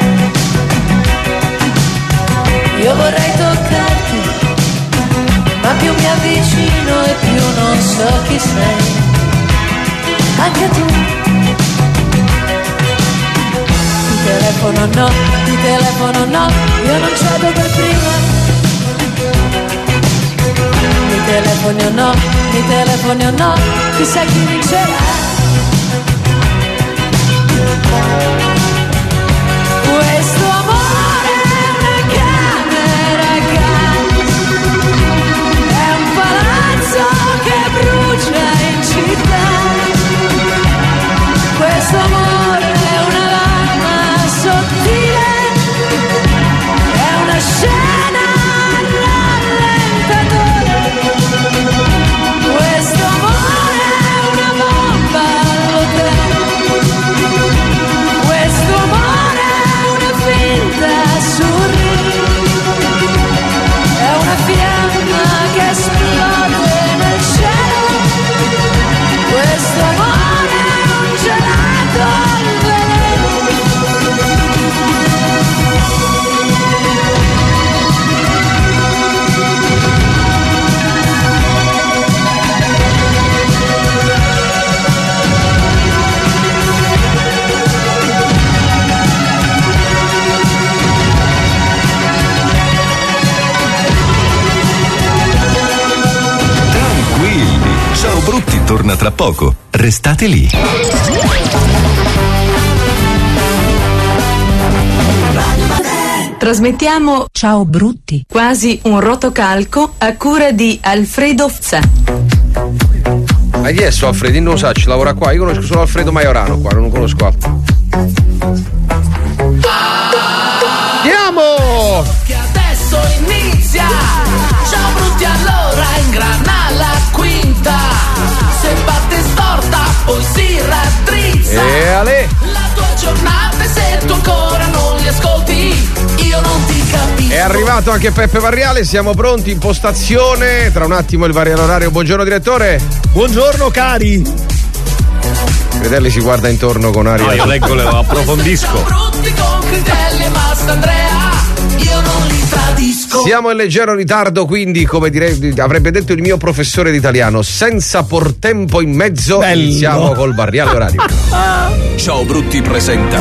io vorrei toccarti, ma più mi avvicino e più non so chi sei. Anche tu, ti telefono no, ti telefono no, io non cedo per prima. Mi telefoni o no, mi telefoni o no, chissà chi vincerà. Questo amore è una camera a gas, è un palazzo che brucia in città. Questo amore è una lama sottile, è una scena rallentatore. Questo amore è una bomba all'hotel, questo amore è una finta sul ring, è una fiamma che esplode nel cielo. Questo amore è un gelato al veleno. Tranquilli, Ciao Brutti torna tra poco. Restate lì. Trasmettiamo Ciao Brutti, quasi un rotocalco a cura di Alfredo Fza. Ma chi è sto Alfredo? Non lo sa, ci lavora qua. Io conosco solo Alfredo Maiorano qua, non conosco altro. Andiamo! Che adesso inizia. Ciao brutti, allora ingrana la quinta. Se parte storta poi si raddrizza. E ale! La tua giornata e se tu ancora non li ascolti io non ti capisco. È arrivato anche Peppe Varriale, siamo pronti in postazione. Tra un attimo il Varriale orario. Buongiorno direttore. Buongiorno cari. Credelli si guarda intorno con aria. No, io leggo, le approfondisco. Brutti con Critelli e Mastandrea, io non li tradisco. Siamo in leggero ritardo, quindi, come direi, avrebbe detto il mio professore di italiano, senza portempo in mezzo. Bello. Iniziamo col Varriale orario. Ciao Brutti presenta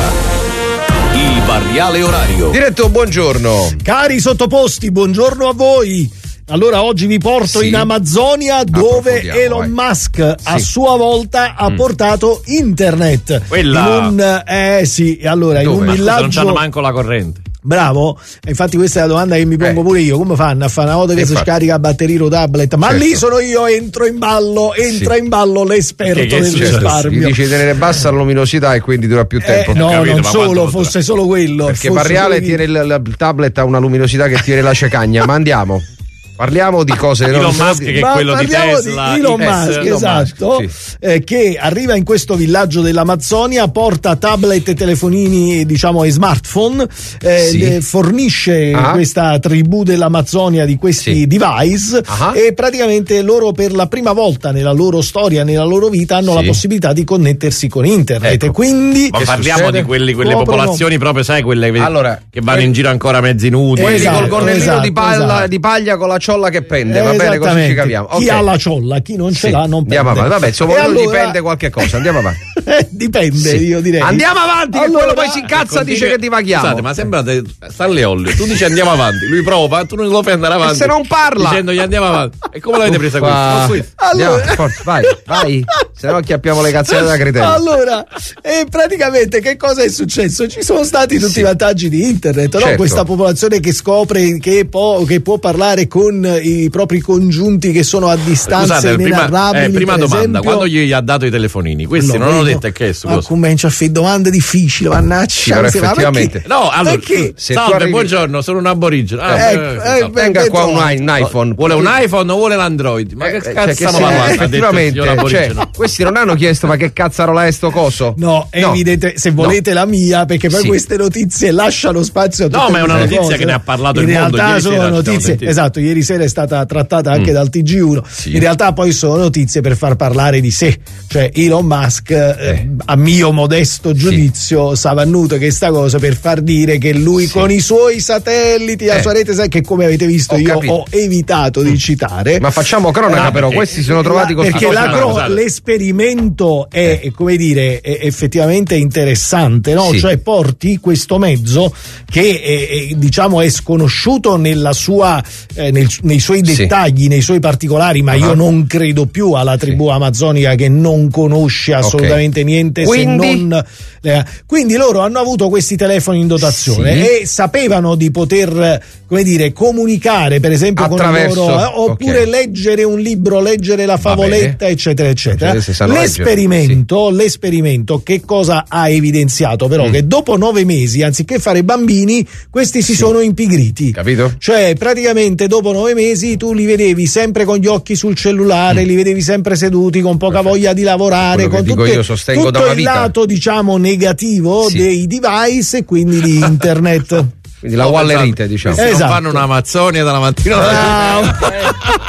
il Varriale orario. Diretto, buongiorno. Cari sottoposti, buongiorno a voi. Allora oggi vi porto Sì. in Amazzonia dove Elon vai. Musk a sua volta ha Mm. portato internet. Quella- In un, eh sì, allora in Dove? un Ma scusa, non villaggio. c'hanno manco la corrente. Bravo, e infatti questa è la domanda che mi pongo pure io, come fanno a fare una volta che si Infatti. scarica a batteria o tablet? Ma Certo. lì sono io, entro in ballo, entra Sì. in ballo l'esperto Che- che del succede? Gli risparmio. dice di tenere bassa la luminosità e quindi dura più tempo. Eh, no, capito, non ma solo, quanto fosse dura? solo quello. Perché fosse Varriale solo- tiene il, il tablet a una luminosità che tiene la cecagna. Ma andiamo. Parliamo di cose. Elon non- Musk che è Ma quello di parliamo Tesla, di Elon i Tesla. Musk, Elon esatto, Musk, eh, che arriva in questo villaggio dell'Amazzonia, porta tablet e telefonini, diciamo, e smartphone, eh, Sì. le fornisce Ah. questa tribù dell'Amazzonia di questi Sì. device Ah. e praticamente loro per la prima volta nella loro storia, nella loro vita, hanno Sì. la possibilità di connettersi con internet Ecco. e quindi Ma Che parliamo succede? di quelli, quelle Coprono- popolazioni proprio, sai, quelle che- Allora, che vanno que- in giro ancora mezzi nudi. Quelli Esatto, col gonnellino esatto, di, palla- esatto. di paglia con la ciolla che pende. Va bene, così ci Esattamente. capiamo. Chi Ok. ha la ciolla, chi non ce Sì. l'ha non Andiamo perde. avanti. Vabbè, insomma, E non allora- dipende qualche cosa. Andiamo avanti. Eh, dipende, Sì. io direi. Andiamo avanti, che Allora- quello poi si incazza e dice che divaghiamo. Scusate, ma sembra te- Stanley Olio. Tu dici andiamo avanti, lui prova, tu non lo fai andare avanti. E se non parla? Dicendogli andiamo avanti. E come l'avete presa Uffa. questa? Con questa? Andiamo, Allora- forza, vai, vai. Se no acchiappiamo le cazzate da cretelli. Allora, e praticamente che cosa è successo? Ci sono stati tutti Sì. i vantaggi di internet, no? Certo. Questa popolazione che scopre che può, che può parlare con i propri congiunti che sono a distanze Scusate, prima, inenarrabili. eh, prima per domanda, esempio. quando gli ha dato i telefonini, questi No, non hanno io- detto che è su Ma cosa? comincia a fare domande difficili, mannaggia. Sì, però mi sembra, effettivamente. perché? No, allora, Perché? Se tu salve, arrivi- buongiorno, sono un aborigeno. Ah, Ecco, eh, eh, salve. Venga ben qua un, trovato. i- un iPhone. Vuole un iPhone o vuole l'Android? Ma che Eh, cazzo cioè, stiamo che se- parlando? Ha detto il effettivamente, signor cioè, aborigeno. questi non hanno chiesto ma che cazzarola è sto coso? No, è evidente, se volete la mia, perché poi Sì. queste notizie lasciano spazio a tutte No, ma è una queste notizia cose, che ne no? ha parlato in il mondo, realtà ieri sono sera ci siamo notizie, sentiti. esatto, ieri sera è stata trattata anche Mm. dal T G uno. In realtà poi sono notizie per far parlare di sé, cioè Elon Musk, eh, a mio modesto giudizio, sa vannuto che sta cosa per far dire che lui con i suoi satelliti, la Eh. sua rete, sai, che come avete visto Ho io capito. ho evitato di citare. Ma facciamo cronaca Ah, però, perché- questi si sono trovati con perché sti la cosi. cro- scusate. l'esperimento è, è, come dire, è effettivamente interessante, no? Sì. Cioè porti questo mezzo che è, è, diciamo è sconosciuto nella sua, eh, nel- nei suoi Sì. dettagli, nei suoi particolari, ma Ah. io non credo più alla tribù amazzonica che non conosce assolutamente niente Quindi? se non eh, quindi loro hanno avuto questi telefoni in dotazione Sì. e sapevano di poter, come dire, comunicare per esempio Attraverso- con loro, eh, oppure ok. leggere un libro, leggere la favoletta, eccetera eccetera. Cioè, se sanno L'esperimento, l'esperimento che cosa ha evidenziato però? Mm. Che dopo nove mesi, anziché fare bambini, questi si sono impigriti. Capito? Cioè, praticamente dopo nove mesi tu li vedevi sempre con gli occhi sul cellulare, li vedevi sempre seduti, con poca voglia di lavorare, Quello che con dico tutte- io sostengo tutto da una il vita. lato, diciamo, negativo Sì. dei device e quindi di internet. Quindi la Sto wallerite, pensando, diciamo. questi Esatto. non fanno un'Amazzonia dalla mattina alla sera.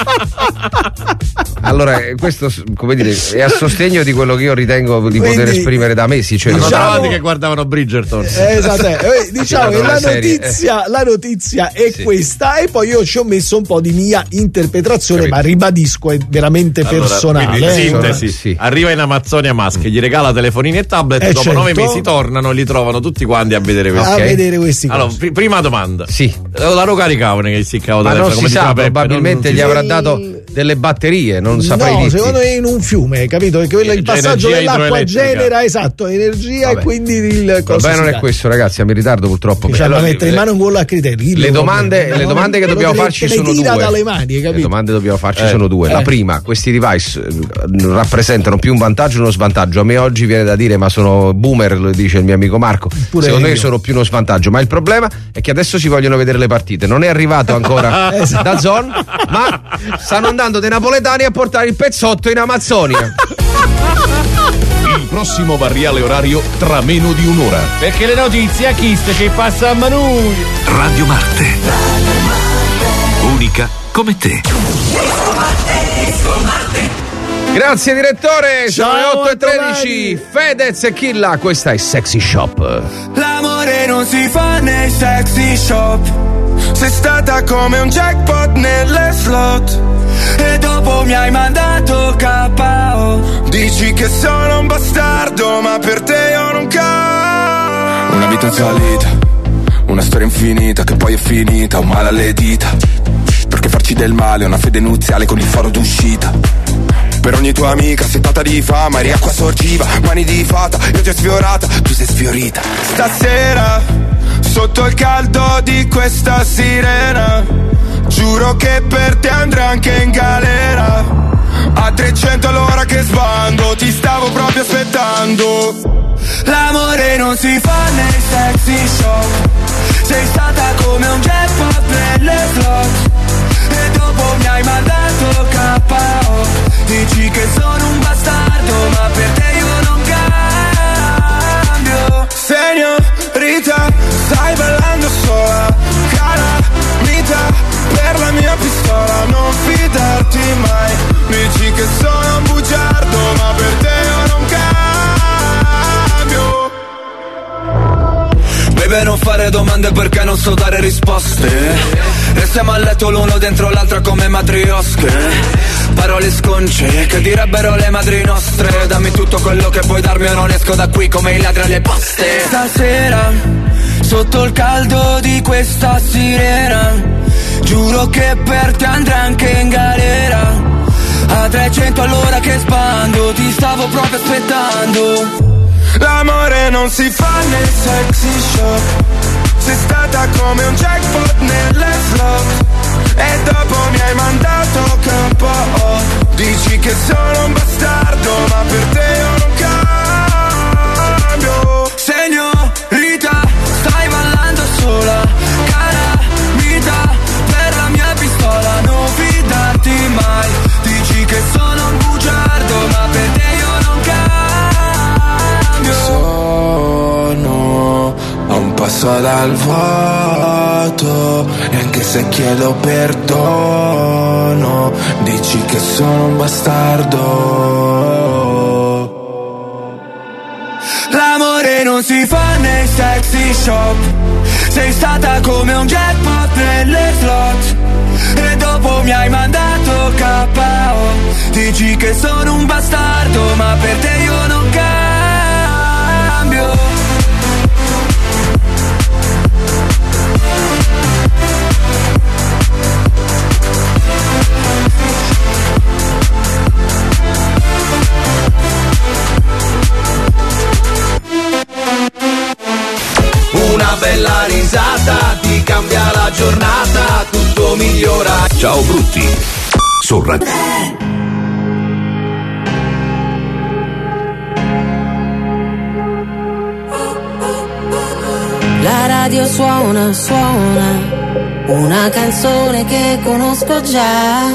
Allora, eh, questo, come dire, è a sostegno di quello che io ritengo di Quindi, poter esprimere da mesi. Cioè, Sono diciamo- trovati che guardavano Bridgerton. Eh, esatto, eh, diciamo che Guardano la le serie, notizia, la notizia è Sì. questa e poi io ci ho messo un po' di mia interpretazione, Capito. ma ribadisco è veramente Allora, personale. quindi, eh. sintesi, Sì. arriva in Amazzonia Musk, gli regala telefonini e tablet, Eh, dopo certo. nove mesi tornano e li trovano tutti quanti a vedere questo. A Ok. vedere questi Allora, cosi. pri- prima domanda. Sì. La lo caricavano che si cava Ma non telefono, si come sa, diceva Peppe, probabilmente non- gli non si avrà Il- dato delle batterie, non saprei no, dirti. secondo me in un fiume, capito? Perché quello, il passaggio dell'acqua genera esatto energia. Vabbè. E quindi il coso Vabbè, non è questo, ragazzi, siamo in ritardo purtroppo. Diciamo, Allora, mettere in mano un gol a criterio. le domande, le domande che dobbiamo farci sono due. Dalle mani, capito? Le domande che dobbiamo farci Eh. sono due. La Eh. prima, questi device eh, rappresentano più un vantaggio o uno svantaggio? A me oggi viene da dire, ma sono boomer, lo dice il mio amico Marco. Pure Secondo io. me sono più uno svantaggio, ma il problema è che adesso si vogliono vedere le partite. Non è arrivato ancora Esatto. da Zon, ma stanno andando dei napoletani a portare il pezzotto in Amazzonia. Il prossimo variale orario tra meno di un'ora. Perché le notizie a Kiss che passa a Manui. Radio Marte. Unica come te. Grazie direttore, sono le Ciao, otto e tredici. Fedez e Killa, questa è Sexy Shop. L'amore non si fa nei sexy shop. Sei stata come un jackpot nelle slot. E dopo mi hai mandato K O. Dici che sono un bastardo, ma per te io non ca. Una vita in salita, una storia infinita che poi è finita, un male alle dita. Perché farci del male è una fede nuziale con il faro d'uscita. Per ogni tua amica settata di fama eri acqua sorgiva, mani di fata, io ti ho sfiorata, tu sei sfiorita. Stasera, sotto il caldo di questa sirena, giuro che per te andrei anche in galera. A trecento all'ora che sbando, ti stavo proprio aspettando. L'amore non si fa nei sexy shop. Sei stata come un jackpot nelle slot. E dopo mi hai mandato K O. Dici che sono un bastardo, ma per te io non cambio. Signorita, stai ballando sola. Calamita, per la mia pistola. Non fidarti mai. Dici che sono un bugiardo, ma per te io non cambio. Bebe, non fare domande perché non so dare risposte. Restiamo a letto l'uno dentro l'altra come matriosche. Parole sconce che direbbero le madri nostre. Dammi tutto quello che puoi darmi o non esco da qui come i ladri alle poste. Stasera, sotto il caldo di questa sirena, giuro che per te andrei anche in galera. A trecento all'ora che sbando, ti stavo proprio aspettando. L'amore non si fa nel sexy shop. Sei stata come un jackpot nelle slot. E dopo mi hai mandato K O. Dici che sono un bastardo, ma per te io non cambio. Signorita, stai ballando sola. Calamita, per la mia pistola. Non fidarti mai. Dici che sono un bugiardo, ma per te io non cambio. Sono a un passo dal vuoto. E anche se chiedo perdono, dici che sono un bastardo. L'amore non si fa nei sexy shop. Sei stata come un jackpot nelle slot. E dopo mi hai mandato K O. Dici che sono un bastardo, ma per te io non cambio. Una bella risata ti cambia la giornata, tutto migliora. Ciao Brutti. Su Radio. La radio suona, suona, una canzone che conosco già.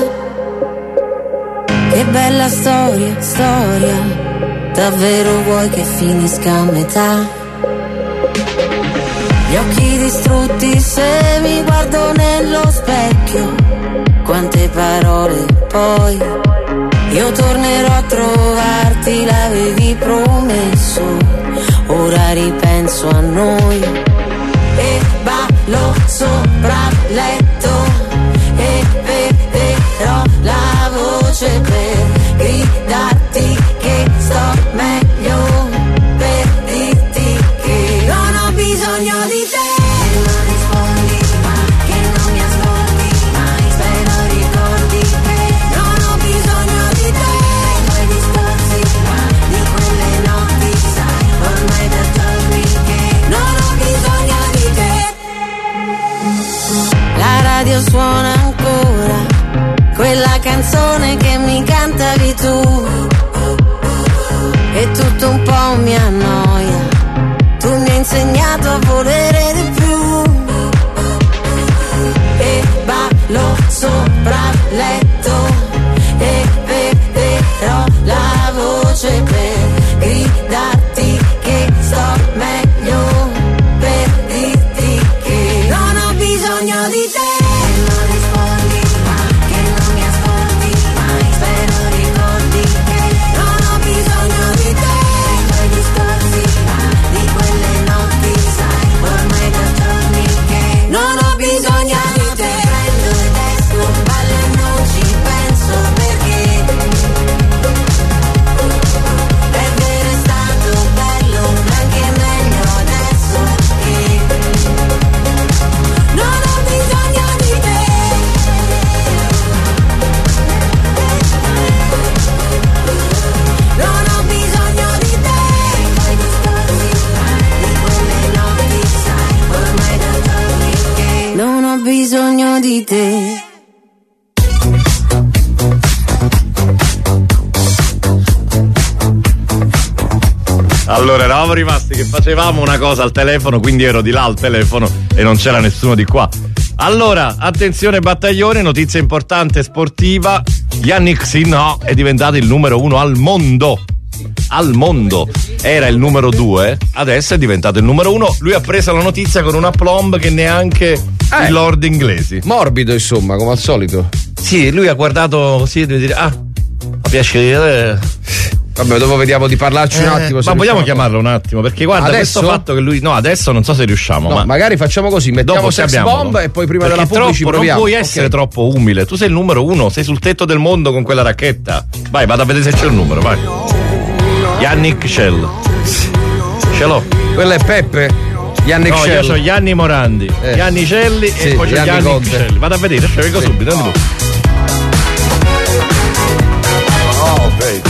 Che bella storia, storia, davvero vuoi che finisca a metà? Gli occhi distrutti se mi guardo nello specchio, quante parole poi, io tornerò a trovarti, l'avevi promesso, ora ripenso a noi, e ballo sopra il letto, e beverò la voce per gridarti che sto meglio, per dirti che non ho bisogno di te. Non rispondi, ma che non mi ascolti mai, spero ricordi che non insegnato a volere di più. E ballo sopra il letto e perderò la voce per gridarti che sto meglio, per dirti che non ho bisogno di te. Bisogno di te. Allora eravamo rimasti che facevamo una cosa al telefono, quindi ero di là al telefono e non c'era nessuno di qua. Allora, attenzione battaglione, notizia importante sportiva. Yannick Sinner è diventato il numero uno al mondo. Al mondo era il numero due, adesso è diventato il numero uno. Lui ha preso la notizia con un aplomb che neanche eh, i lord inglesi. Morbido, insomma, come al solito. Sì, lui ha guardato così e deve dire: ah, mi piace. Vabbè, dopo vediamo di parlarci eh, un attimo. Ma vogliamo chiamarlo un attimo? Perché guarda, adesso? questo fatto che lui. No, adesso non so se riusciamo. No, ma magari facciamo così: mettiamo Sex Bomb e poi prima perché della pubblicità ci proviamo. Non puoi essere okay. troppo umile. Tu sei il numero uno, sei sul tetto del mondo con quella racchetta. Vai, vado a vedere se c'è il numero, vai. Yannick Shell. Ce l'ho. Quello è Peppe. Yannick no, Shell. Io ho Gianni Morandi, eh. Gianni Celli sì, e poi c'è Yannick Yannick Shell. Vado a vedere, cioè, vengo sì. subito. Andiamo. Oh, baby.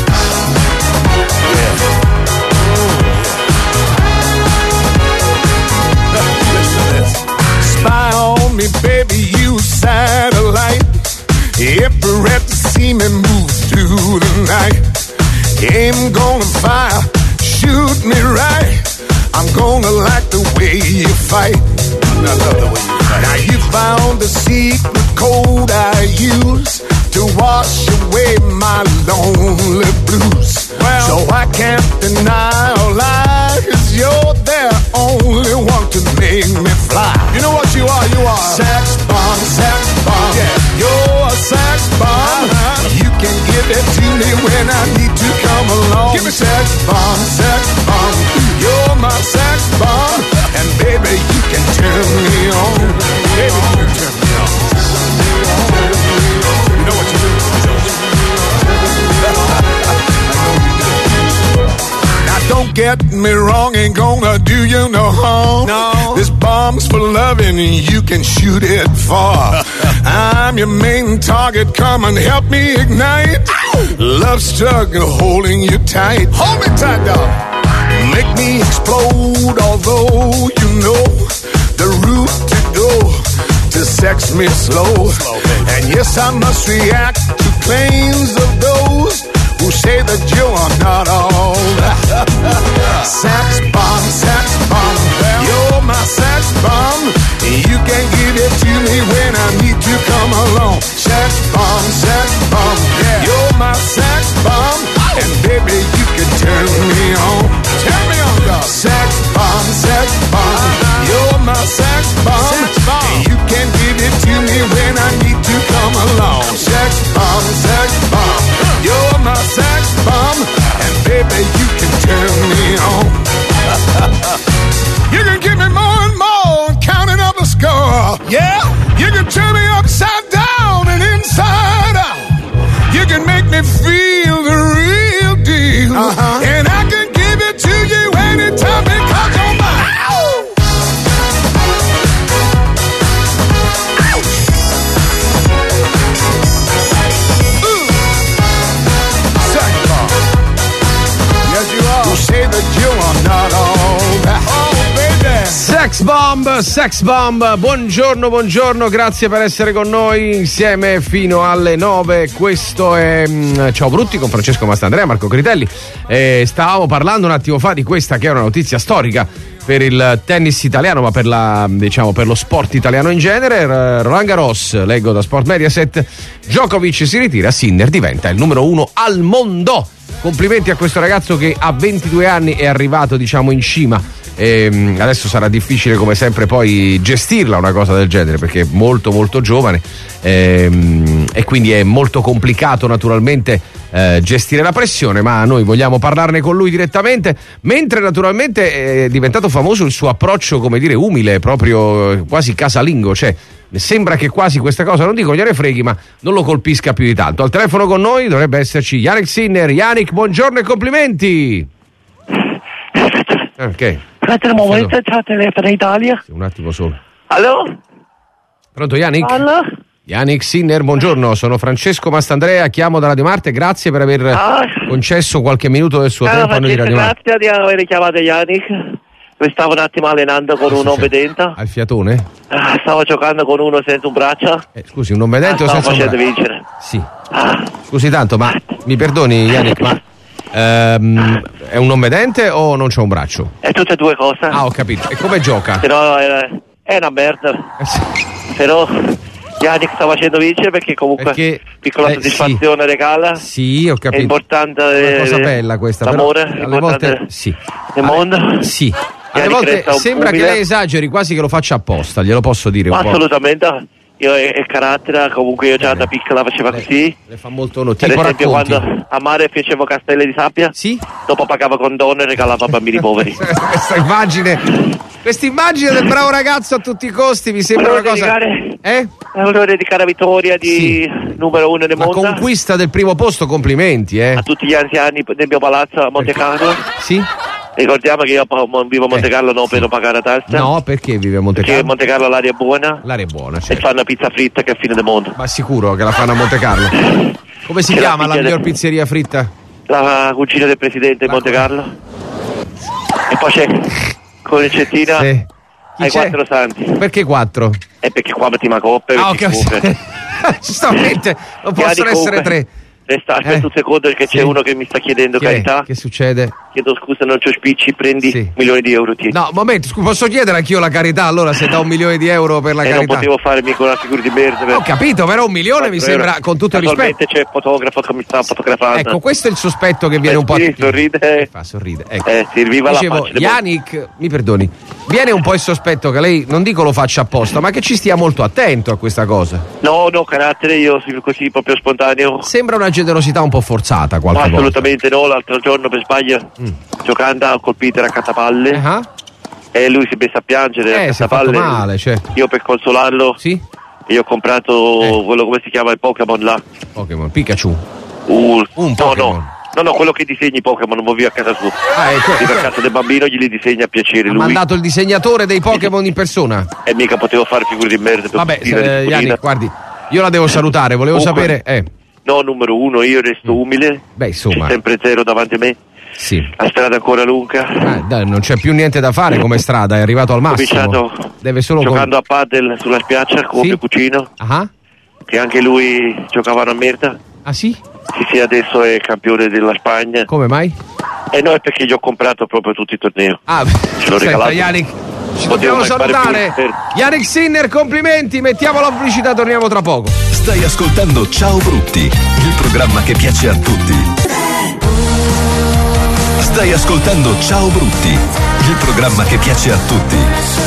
Spy on me, baby, you satellite. Infrared to see me move through the night. Aim gonna fire, shoot me right. I'm gonna like the way you fight. I love the way you fight. Now you found the secret code I use to wash away my lonely blues. Well, so I can't deny or lie, 'cause you're the only one to make me fly. You know what you are? You are sex bomb, sex bomb. Yeah, you're a sex bomb. Uh-huh. You can give it to me when I need to come along. Give me sex bomb, sex bomb. You're my sex bomb, and baby you can turn me on. Baby you can turn me on. You know what you do? Don't get me wrong, ain't gonna do you no harm. No. This bomb's for loving and you can shoot it far. I'm your main target, come and help me ignite. Love struggle holding you tight. Hold me tight, dog. Make me explode, although you know the route to go to sex me slow. slow and yes, I must react to claims of those who say that you are not all that. Sex bomb, sex bomb, you're my sex bomb. You can give it to me when I need to come along. Sex bomb, sex bomb, yeah. You're my sex bomb, and baby you can turn me on. Turn me on, dog. Sex bomb, sex bomb, you're my sex bomb. Sex bomb. You can give it to me when I need to come along. Sex bomb, sex bomb, you're my sex bomb, and baby you can turn me on. You can give me more and more, counting up the score. Yeah, you can turn me upside down and inside out. You can make me feel the real deal, uh-huh. and I can give it to you anytime because you're mine. Say that you are not all that. Oh, baby. Sex Bomb, Sex Bomb, buongiorno, buongiorno, grazie per essere con noi insieme fino alle nove. Questo è um, Ciao Brutti con Francesco Mastandrea, Marco Critelli. Eh, stavamo parlando un attimo fa di questa che è una notizia storica per il tennis italiano, ma per la diciamo per lo sport italiano in genere. Roland Garros, leggo da Sport Mediaset, Djokovic si ritira, Sinner diventa il numero uno al mondo. Complimenti a questo ragazzo che a ventidue anni è arrivato diciamo in cima. E adesso sarà difficile come sempre poi gestirla una cosa del genere, perché è molto molto giovane e, e quindi è molto complicato naturalmente eh, gestire la pressione, ma noi vogliamo parlarne con lui direttamente, mentre naturalmente è diventato famoso il suo approccio, come dire, umile, proprio quasi casalingo, cioè sembra che quasi questa cosa, non dico gliene freghi, ma non lo colpisca più di tanto. Al telefono con noi dovrebbe esserci Jannik Sinner. Jannik, buongiorno e complimenti. Ok. Aspetta un momento, c'è il telefono Italia. Sì, un attimo solo. Allo? Pronto Jannik? Allo? Jannik Sinner, buongiorno, sono Francesco Mastandrea, chiamo da Radio Marte, grazie per aver ah. concesso qualche minuto del suo ah, tempo a noi di Radio Marte. Grazie di aver chiamato Jannik. Mi stavo un attimo allenando con un non vedente. Al fiatone? Ah, stavo giocando con uno senza un braccio. Eh, scusi, un non vedente ah, o senza un braccio? Stavo facendo vincere. Sì. Ah. Scusi tanto, ma mi perdoni Jannik, ma ehm, è un non vedente o non c'è un braccio? È tutte e due cose. Ah, ho capito. E come gioca? Però è, è una merda. Eh, sì. Però Jannik sta facendo vincere perché comunque perché, piccola eh, soddisfazione sì. regala. Sì, ho capito. È importante. È una cosa bella questa, l'amore, però alle volte sì. Nel mondo. Sì. Alle volte sembra umile. Che lei esageri, quasi che lo faccia apposta, glielo posso dire un assolutamente. po'. Io è, è carattere, comunque io già da piccola faceva lei, così. Le fa molto onore. Per tipo esempio racconti. Quando a mare facevo castelle di sabbia, sì? Dopo pagava condono e regalava a bambini poveri. Questa immagine, questa immagine del bravo ragazzo a tutti i costi mi sembra volevo una cosa. Dedicare, eh? Volevo dedicare vittoria di sì. numero uno nel La mondo. La conquista del primo posto, complimenti, eh. A tutti gli anziani del mio palazzo a Monte Carlo. Sì? Ricordiamo che io vivo a Monte Carlo eh, non per non pagare tasse. No, perché vive a Monte Carlo? Perché a Monte Carlo l'aria è buona. L'aria è buona, certo. E fanno pizza fritta che è fine del mondo. Ma sicuro che la fanno a Monte Carlo. Come si che chiama la, la miglior del... pizzeria fritta? La cucina del presidente di Monte Carlo. E poi c'è con ricettina sì. ai c'è? Quattro santi. Perché quattro? E perché qua metti una coppia. Ah, ok. Giustamente, non possono essere tre. Resta, aspetta eh, un secondo perché sì. C'è uno che mi sta chiedendo che carità. Che succede? Chiedo scusa, non c'ho spicci, prendi sì. milioni di euro. Tieni. No, momento, scusa, posso chiedere anch'io la carità allora se da un milione di euro per la e carità? Non potevo fare mica una figura di merda. Per... Ho capito, però un milione mi sembra euro. Con tutto il rispetto. C'è il fotografo che mi sta fotografando. Ecco, questo è il sospetto che viene eh, un po' sì, a tutti. sorride. Fa sorride. Ecco. Eh, serviva Dicevo, la faccia. Jannik, mi perdoni, viene un po' il sospetto che lei, non dico lo faccia apposta, ma che ci stia molto attento a questa cosa. No, no, carattere, io sono così proprio spontaneo. Sembra una generosità un po' forzata qualche volta. Assolutamente no, l'altro giorno per sbaglio mm. giocando ho colpito a raccattapalle uh-huh. e lui si è messo a piangere eh, si è fatto male, certo. Io per consolarlo sì? Io ho comprato eh. quello, come si chiama, il Pokémon là, Pokémon, Pikachu uh, un no, Pokémon no no no quello che disegni Pokémon, non via a casa sua ah, ecco, ecco. A casa del bambino glieli disegna a piacere ha lui. mandato il disegnatore dei Pokémon in persona e mica potevo fare figure di merda per vabbè eh, Jannik, guardi, io la devo salutare, volevo Comunque, sapere eh. no, numero uno, io resto umile. Beh, insomma. C'è sempre zero davanti a me. Sì. La strada ancora lunga. Eh, dai, non c'è più niente da fare come strada, è arrivato al massimo. Ho Deve solo giocando con... a padel sulla spiaggia con sì? mio cugino. Uh-huh. Che anche lui giocava una merda. Ah sì? Sì, sì, adesso è campione della Spagna. Come mai? E no, è perché gli ho comprato proprio tutti i tornei. Ah, ce l'ho regalato. Jannik, ci dobbiamo salutare. Per... Jannik Sinner, complimenti, mettiamo la pubblicità, torniamo tra poco. Stai ascoltando Ciao Brutti, il programma che piace a tutti. Stai ascoltando Ciao Brutti, il programma che piace a tutti.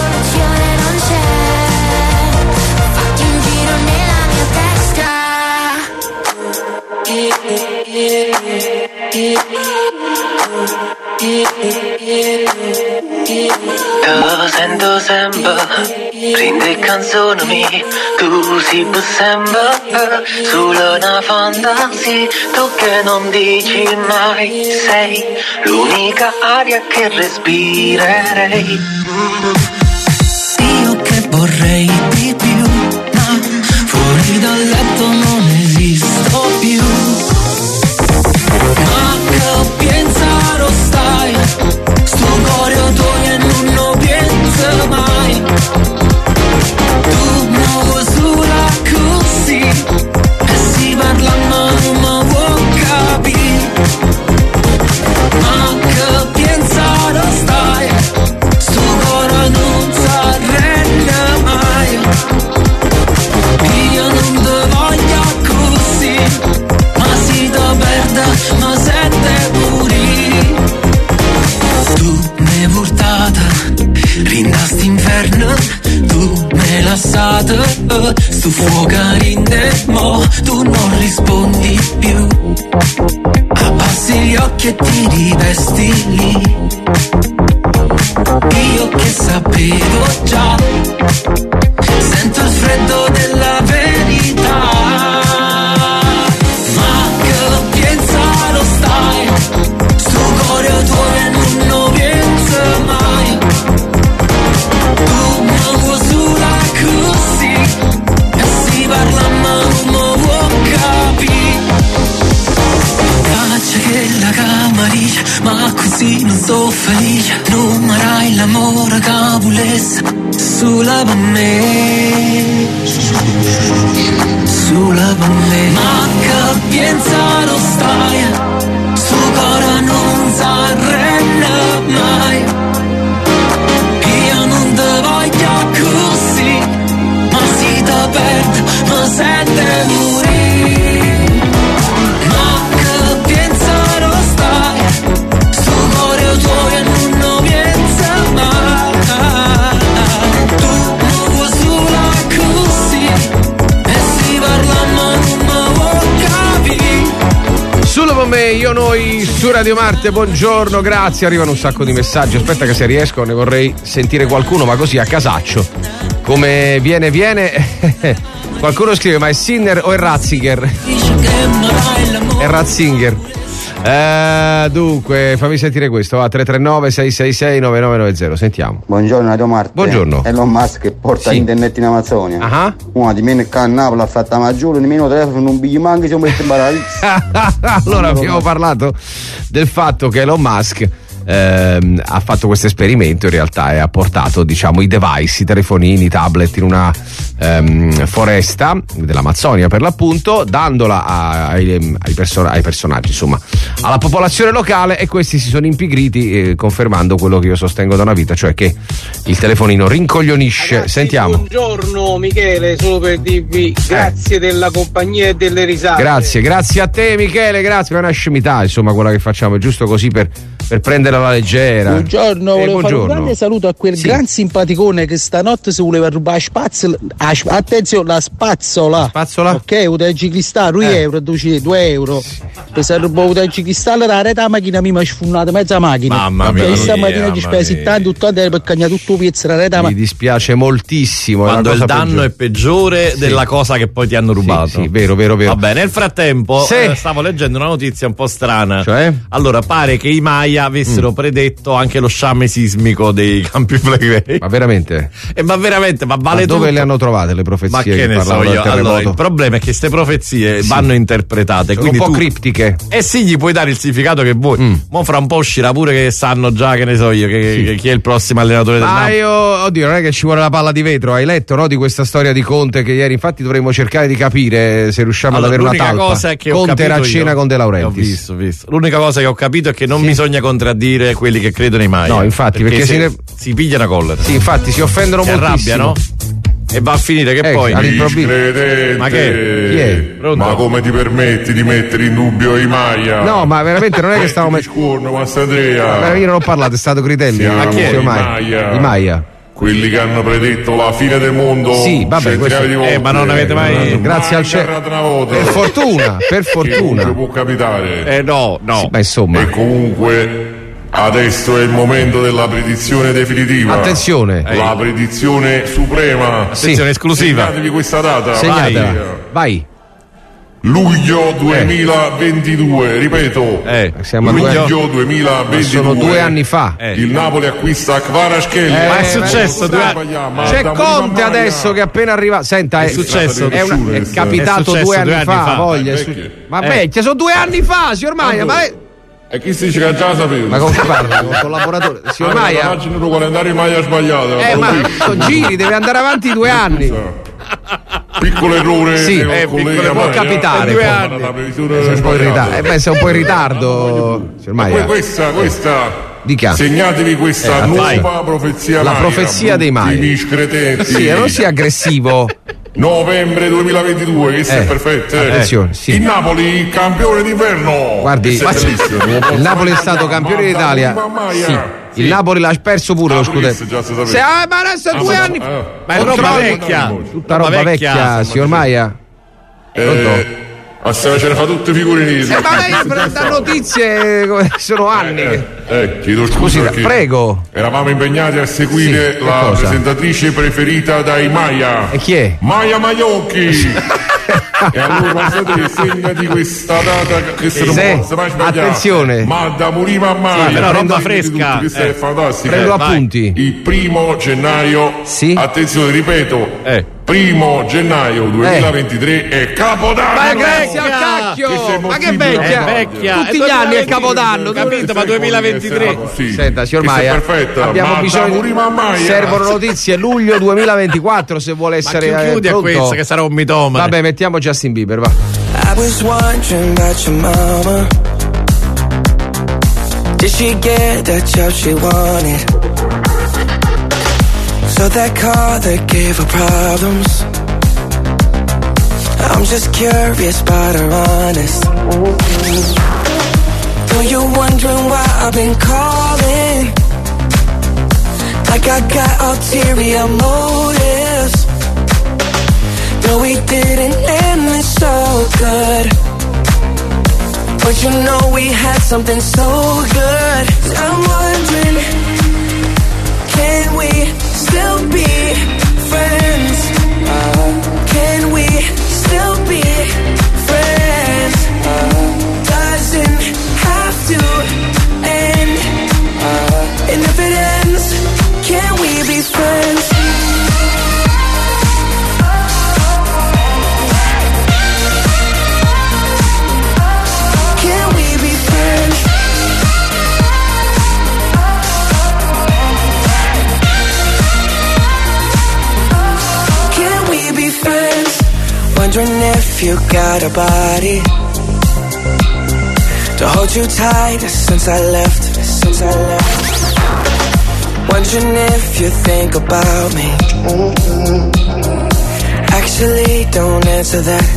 Io sento sempre, prende canzoni mie, tu si può sempre, solo una fantasia, tu che non dici mai, sei l'unica aria che respirerei. Io che vorrei di più, ma fuori dal letto non esisto più. Ma che pensare stai, sto cuore tuo e non lo penso mai. Tu muovo sulla così, e si parla ma non mi vuoi capire. Ma che pensare stai, sto tu fuocarinde, mo tu non rispondi più. Abbassi gli occhi e ti rivesti lì. Io che sapevo già, sento il freddo della verità. Ma che piensalo stai, sto cuore tuo e non lo pensa mai. Tu non vuoi sulla così, e si parla ma non vuoi capire. Faccia che la camaricia, ma così non sto felice. Non marai l'amore che volesse sulla per me, sulla per me. Ma che pensa lo stai, sto cuore non s'arrende mai. Io non te voglio così, ma si te perde, ma sente morire. Ma che pensa lo stai, sto cuore tuo e non lo pensa mai. Tu non vuoi sulla così, e si parla ma non mi vuoi capire. Solo con me, io noi su Radio Marte, buongiorno, grazie. Arrivano un sacco di messaggi. Aspetta che se riesco ne vorrei sentire qualcuno, ma così a casaccio. Come viene, viene. Qualcuno scrive, ma è Sinner o è Ratzinger? È Ratzinger. Eh, dunque, fammi sentire questo. Va, tre tre nove sei sei sei nove nove nove zero. Sentiamo. Buongiorno Radio Marte. Buongiorno. Elon Musk che porta Sì. internet in Amazzonia. Ah. Una di me che a Napoli ha fatto la maggiore, nemmeno telefono, non bigli manchi, siamo messi barali. Allora abbiamo parlato del fatto che Elon Musk ehm, ha fatto questo esperimento in realtà e ha portato, diciamo, i device, i telefonini, i tablet in una ehm, foresta dell'Amazzonia per l'appunto, dandola a- ai, ai, person- ai personaggi, insomma, alla popolazione locale, e questi si sono impigriti, eh, confermando quello che io sostengo da una vita, cioè che il telefonino rincoglionisce. Ragazzi, Sentiamo. Buongiorno Michele, solo per dirvi grazie della compagnia e delle risate. Grazie, grazie a te Michele, grazie, è una scemità insomma quella che facciamo, è giusto così per, per prendere alla leggera. Buongiorno, Eh, volevo fare buongiorno. un grande saluto a quel Sì. gran simpaticone che stanotte si voleva rubare spazzola. ah, sp- attenzione, la spazzola. La spazzola? Ok, utenci cristallo, due Eh. euro, due euro. Per se rubare utenci cristallo, la rete la macchina mi ha sfondato mezza macchina. Mamma Perché mia, stamattina mamma ci spesi mia. tanto, tutto per cagnare tutto il pezzo, la rete Mi dispiace moltissimo. è Quando una il cosa danno peggiore. è peggiore Sì. della cosa che poi ti hanno rubato. Sì, sì, vero, vero, vero. Vabbè, nel frattempo Sì. eh, stavo leggendo una notizia un po' strana. Cioè? Allora, pare che i Maya avessero Mm. predetto anche lo sciame sismico dei Campi Flegrei. Ma veramente? E ma veramente, ma vale Ma dove tutto? le hanno trovate le profezie Ma che che ne so parlavano io? del terremoto? Allora, il problema è che queste profezie Sì. vanno interpretate. Sono quindi un po' tu- criptiche. Eh sì, gli puoi dare il significato che vuoi. Mm. Mo' fra un po' uscirà pure che sanno già, che ne so io, che, Sì. che- chi è il prossimo allenatore del Ma Napoli. io, oddio, non è che ci vuole la palla di vetro. Hai letto, no, di questa storia di Conte che ieri, infatti dovremmo cercare di capire se riusciamo Allora, ad avere una l'unica talpa. cosa è che ho Conte era a capito cena io- con De Ho Laurentiis. visto, visto. L'unica cosa che ho capito è che non Sì. bisogna contraddire quelli che credono ai Maya. No, infatti, perché se- si ne- si pigliano a collera. Sì, infatti si offendono si moltissimo. arrabbiano e va a finire che Eh, poi all'improvviso. Miscredente. Ma che? Chi è? Pronto? Ma come ti permetti di mettere in dubbio i Maya? No, ma veramente non è che stavo mettendo. Scorno, Massandrea. Ma io non ho parlato, è stato Critelli. Siamo Ma chi è? i Ormai. Maya. I Maya. Quelli che hanno predetto la fine del mondo. Sì, vabbè, centinaia questo- di volte. Eh, ma non avete mai- Grazie al cielo. cielo. Una volta. Per fortuna, per fortuna. Che può capitare. Eh no, no. Sì, ma insomma. E comunque adesso è il momento della predizione definitiva. Attenzione. La predizione suprema. Attenzione, esclusiva. Segnatevi questa data. Segnatela. Vai. Vai. Luglio duemilaventidue, ripeto. Eh, siamo a due- luglio duemilaventidue. Sono due anni fa. Eh. Il Napoli acquista Kvaratskhelia. Eh, Ma è successo due anni. C'è Conte adesso che è appena arrivato. Senta, è, È successo. è, una- è È capitato successo due anni, due anni fa. fa. Voglia, è Eh, su- vecchio. ma Eh. vecchia, sono due anni fa, signor Maia. Ma, lei- E chi si dice che già sapevo? ma con chi parla? Con il collaboratore? Signor Ah, Maia? immagino il calendario Maia sbagliato. Eh, ma giri, deve andare avanti due anni. Piccolo errore. Sì, del eh, collega piccolo- può Maia. capitare. Eh, Due ma anni. la previsione Eh, sei un po' in sbagliata. ritardo. Eh, beh, sei un po' in ritardo, signor Ma Maia. questa, questa. Dica. Segnatevi questa Eh, nuova vai. profezia La Maia, profezia dei brutti Maia. miscredenti. Sì, e non sia aggressivo. Novembre duemilaventidue, che sei Eh, perfetto. eh. attenzione, sì. Il Napoli campione d'inverno. Guardi, Che sei bellissimo. il Napoli è stato campione Ma da d'Italia. prima Maia, Sì. Il Napoli l'ha perso pure ah, lo scudetto. Se, ah, ma adesso ah, due ma, anni. Ah, ma è roba vecchia. Tutta roba, roba vecchia, vecchia signor Maia. Eh, ma se ce ne fa tutte figurine. Eh, ma lei dà notizie, sono anni. Eh, eh, chiedo scusa. Scusi, prego. Eravamo impegnati a seguire sì, la cosa? presentatrice preferita dai Maia. E chi è? Maia Maiocchi. E allora sapete, segna di questa data che se non posso mai sbagliare. Attenzione. Ma da Murima a Maia. Sì, però roba fresca. Questa eh. è fantastica. Prendo appunti. Il primo gennaio. Sì. Attenzione, ripeto. Eh. Primo gennaio duemilaventitré eh. è Capodanno. Ma grazie al cacchio! Ma che vecchia! È vecchia. Tutti gli anni è Capodanno, capito? Ma duemilaventitré. Sì. Senta, signor Maia, perfetta, abbiamo ma bisogno. Maia. Servono notizie luglio duemilaventiquattro se vuole essere. Ma chiudi eh, a questa che sarà un mitomane. Vabbè, mettiamo Justin Bieber, va. I was wondering about your mama. Did she get the job she wanted? So that car that gave her problems. I'm just curious about her honest. Though you're wondering why I've been calling, like I got ulterior motives. No, we didn't end this so good, but you know we had something so good. I'm wondering, can we still be friends? Uh, can we still be friends? Uh, doesn't have to end. Uh, and if it ends, can we be friends? Can we be friends? Can we be friends? Wondering if you got a body to hold you tight since I left, since I left. Wondering if you think about me. Actually, don't answer that.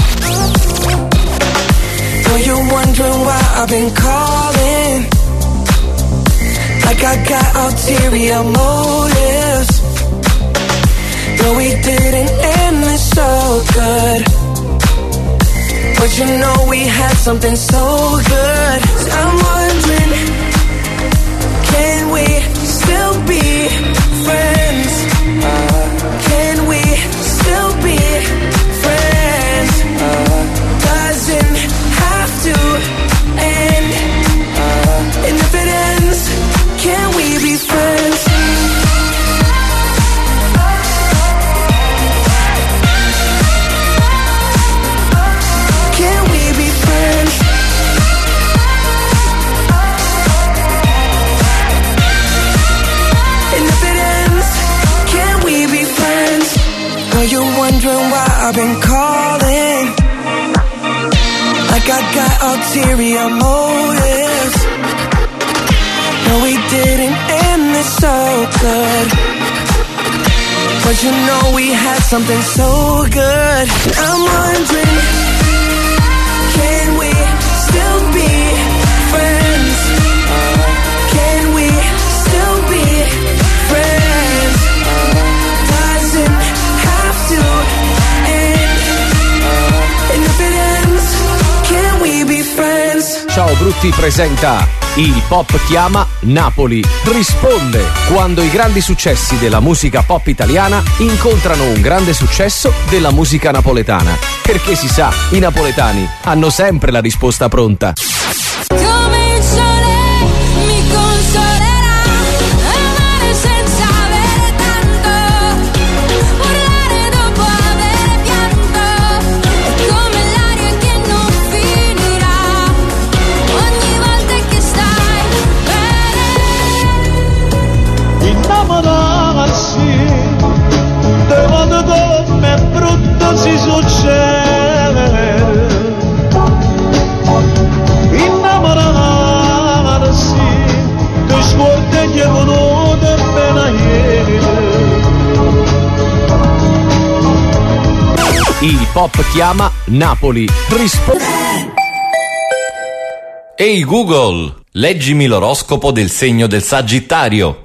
Though you're wondering why I've been calling, like I got ulterior motives. No, we didn't end this so good, but you know we had something so good. So I'm wondering, can we still be friends? Uh, can we still be friends? Uh, doesn't have to end. Uh, and if it ends, can we be friends? Wondering why I've been calling, like I got ulterior motives. No, we didn't end this so good, but you know we had something so good. I'm wondering, can we still be friends? Can we still be friends? Doesn't have to end. And if it ends, can we be friends? Ciao Brutti presenta Il Pop Chiama, Napoli risponde, quando i grandi successi della musica pop italiana incontrano un grande successo della musica napoletana. Perché si sa, i napoletani hanno sempre la risposta pronta. Come il sole mi consolerà, amare senza avere tanto, urlare dopo avere pianto, è come l'aria che non finirà, ogni volta che stai bene. Innamorarsi, de quando come è brutto si succede. Il Pop Chiama, Napoli risponde. Ehi Google, Leggimi l'oroscopo del segno del Sagittario.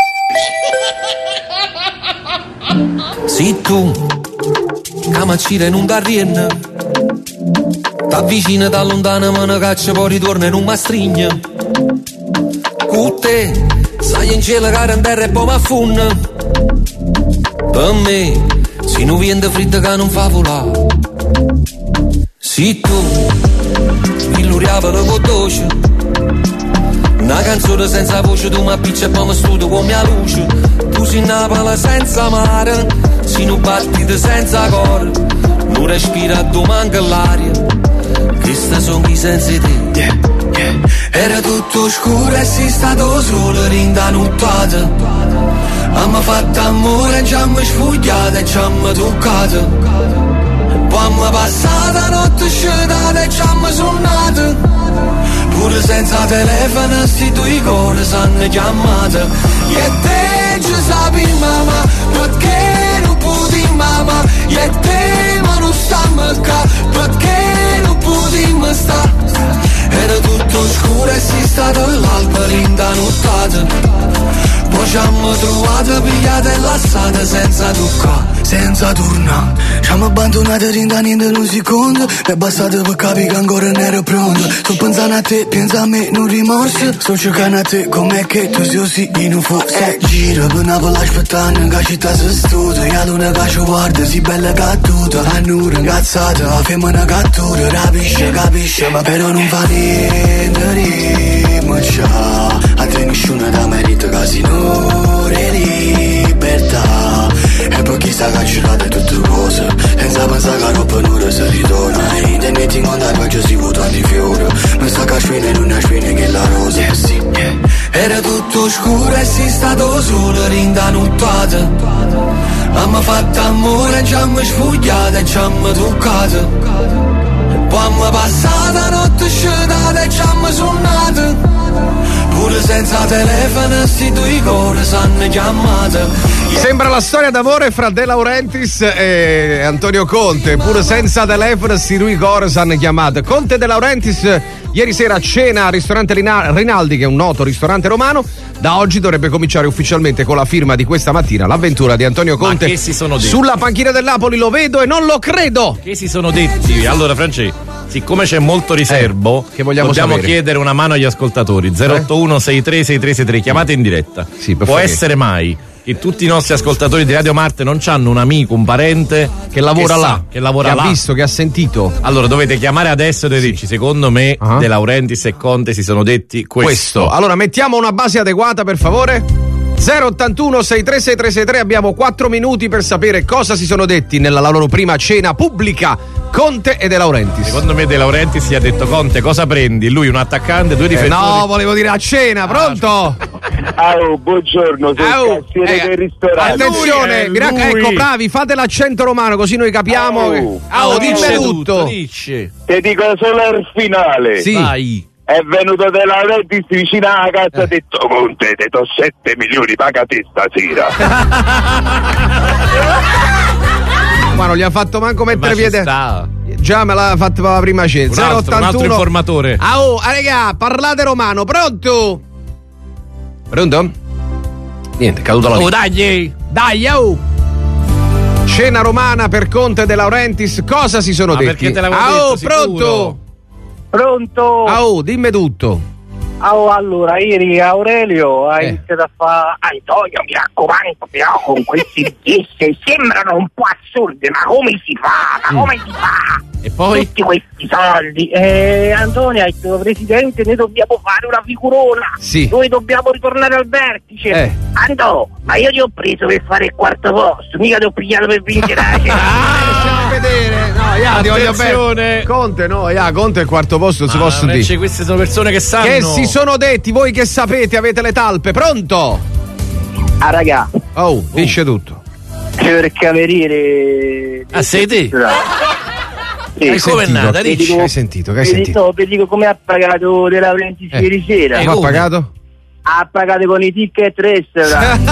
Se tu camacira in un darrien, t'avvicina da lontana ma una caccia poi ritorna in un mastrigno. Con te sai in cielo cara in terra e poi ma funna. Per me si non viene fredda che non fa volare. Se tu mi luriava la voce, una canzone senza voce, tu mi appicci e poi mi studio con mia luce. Tu sei Napoli senza mare, sei un battito senza cuore, non respira, tu manca l'aria. Questi sono i sensi di te. Yeah, yeah. Era tutto scuro e sei stato solo rindanuttato. Abbiamo fatto amore e ci abbiamo sfogliato e ci abbiamo toccato. Poi abbiamo passato la notte scelata e ci abbiamo suonato. Pure senza telefono sti due cuori s'hanno chiamato. E te ci sapi mamma, perché non puoi mamma. E te ma non stiamo qua, perché non puoi sta. Era tutto scuro e sei stato l'alba rindanuttato. Poi ci abbiamo trovato pigliate e lassate senza toccare, senza tornare. Ci abbiamo abbandonato rindanendo in un secondo. È bastato per capire che ancora non ero pronto. Sto pensando a te, pensa a me, non rimorso. Sto cercando a te, com'è che tu sei così in un forse. Giro per Napoli aspettando che la città si studia. E la luna che ci guarda, si bella cattuta. La nura incazzata, la femmina cattura. Rapisce, capisce, ma però non fa niente, rimaccia. A te nessuno da merito, casinore, libertà. E poi chi sta cancellata tutte cose, senza pensare che roba non si ritorna. E internet in onda poi si votano di fiori. Non sta cascina e non è spina che la rosa. Yeah, sì, yeah. Era tutto scuro e sei stato solo rindanuttato. Abbiamo fatto amore e ci abbiamo sfogliato e ci abbiamo toccato. Poi abbiamo passato la notte scelata e ci abbiamo suonato. Pure senza telefono sti due cuori s'hanno chiamato. Yeah. Sembra la storia d'amore fra De Laurentiis e Antonio Conte. Pure senza telefono sti due cuori s'hanno chiamato. Conte e De Laurentiis ieri sera a cena al ristorante Rinaldi, che è un noto ristorante romano. Da oggi dovrebbe cominciare ufficialmente con la firma di questa mattina l'avventura di Antonio Conte. Ma che si sono detti? Sulla panchina del Napoli. Lo vedo e non lo credo. Che si sono detti? Allora Francesco, siccome c'è molto riservo, eh, che vogliamo dobbiamo sapere? chiedere una mano agli ascoltatori. Zero otto uno sei tre sei tre sei tre, chiamate in diretta. Sì, può favore. essere mai che tutti i nostri ascoltatori di Radio Marte non hanno un amico, un parente che lavora che là, sa, che lavora che là, ha visto, che ha sentito. Allora dovete chiamare adesso e dirci: secondo me uh-huh. De Laurentiis e Conte si sono detti questo. questo. Allora mettiamo una base adeguata, per favore. zero ottantuno sei tre sei tre sei tre, abbiamo quattro minuti per sapere cosa si sono detti nella loro prima cena pubblica Conte e De Laurentiis. Secondo me De Laurentiis gli ha detto: Conte, cosa prendi? Lui un attaccante, due difensori. Eh no, volevo dire a cena, pronto? Oh, buongiorno, sei il cassiere eh, del ristorante. Attenzione, gra- ecco, bravi, fate l'accento romano così noi capiamo. Oh, che... oh, oh, dice tutto. tutto. Dice. Ti dico solo il finale. Sì. Vai. È venuto De Laurentiis vicino alla casa e eh. ha detto: Conte, ti do sette milioni, pagati stasera. Ma non gli ha fatto manco mettere piede. Sta. Già me l'ha fatto la prima cena. Un altro, un altro informatore. Ah, oh, ah, raga, parlate romano, pronto? Pronto? Niente, è caduto la linea. Oh, dai! Dai, oh! Cena romana per Conte e De Laurentiis, cosa si sono Ma detti? perché te l'avevo ah, detto, oh, sicuro. pronto? Pronto? Ah, oh, dimmi tutto. Oh, allora, ieri Aurelio ha Eh. iniziato a fare: Antonio, mi raccomando, però con questi richieste sembrano un po' assurde, ma come si fa? Ma come si fa? E poi? Tutti questi soldi. Eh, Antonio ha detto: Presidente, noi dobbiamo fare una figurona. Sì. Noi dobbiamo ritornare al vertice. Eh. Andò, ma io ti ho preso per fare il quarto posto, mica ti ho pigliato per vincere la cena. Ah, vedere. No, ya, ti voglio Attenzione. bene. Conte, no, ya, Conte è il quarto posto, non si Ma posso invece dire. queste sono persone che sanno. Che si sono detti, voi che sapete, avete le talpe, pronto? Ah, raga. Oh, dice tutto. C'è il cameriere. Ah, sei te? Sì. Hai come è sentito? nata? Dici? Hai sentito? Che hai Vi sentito? dico, vi dico come ha pagato De Laurentiis Eh. ieri sera. Come ha pagato? Ha pagato con i ticket restaurant.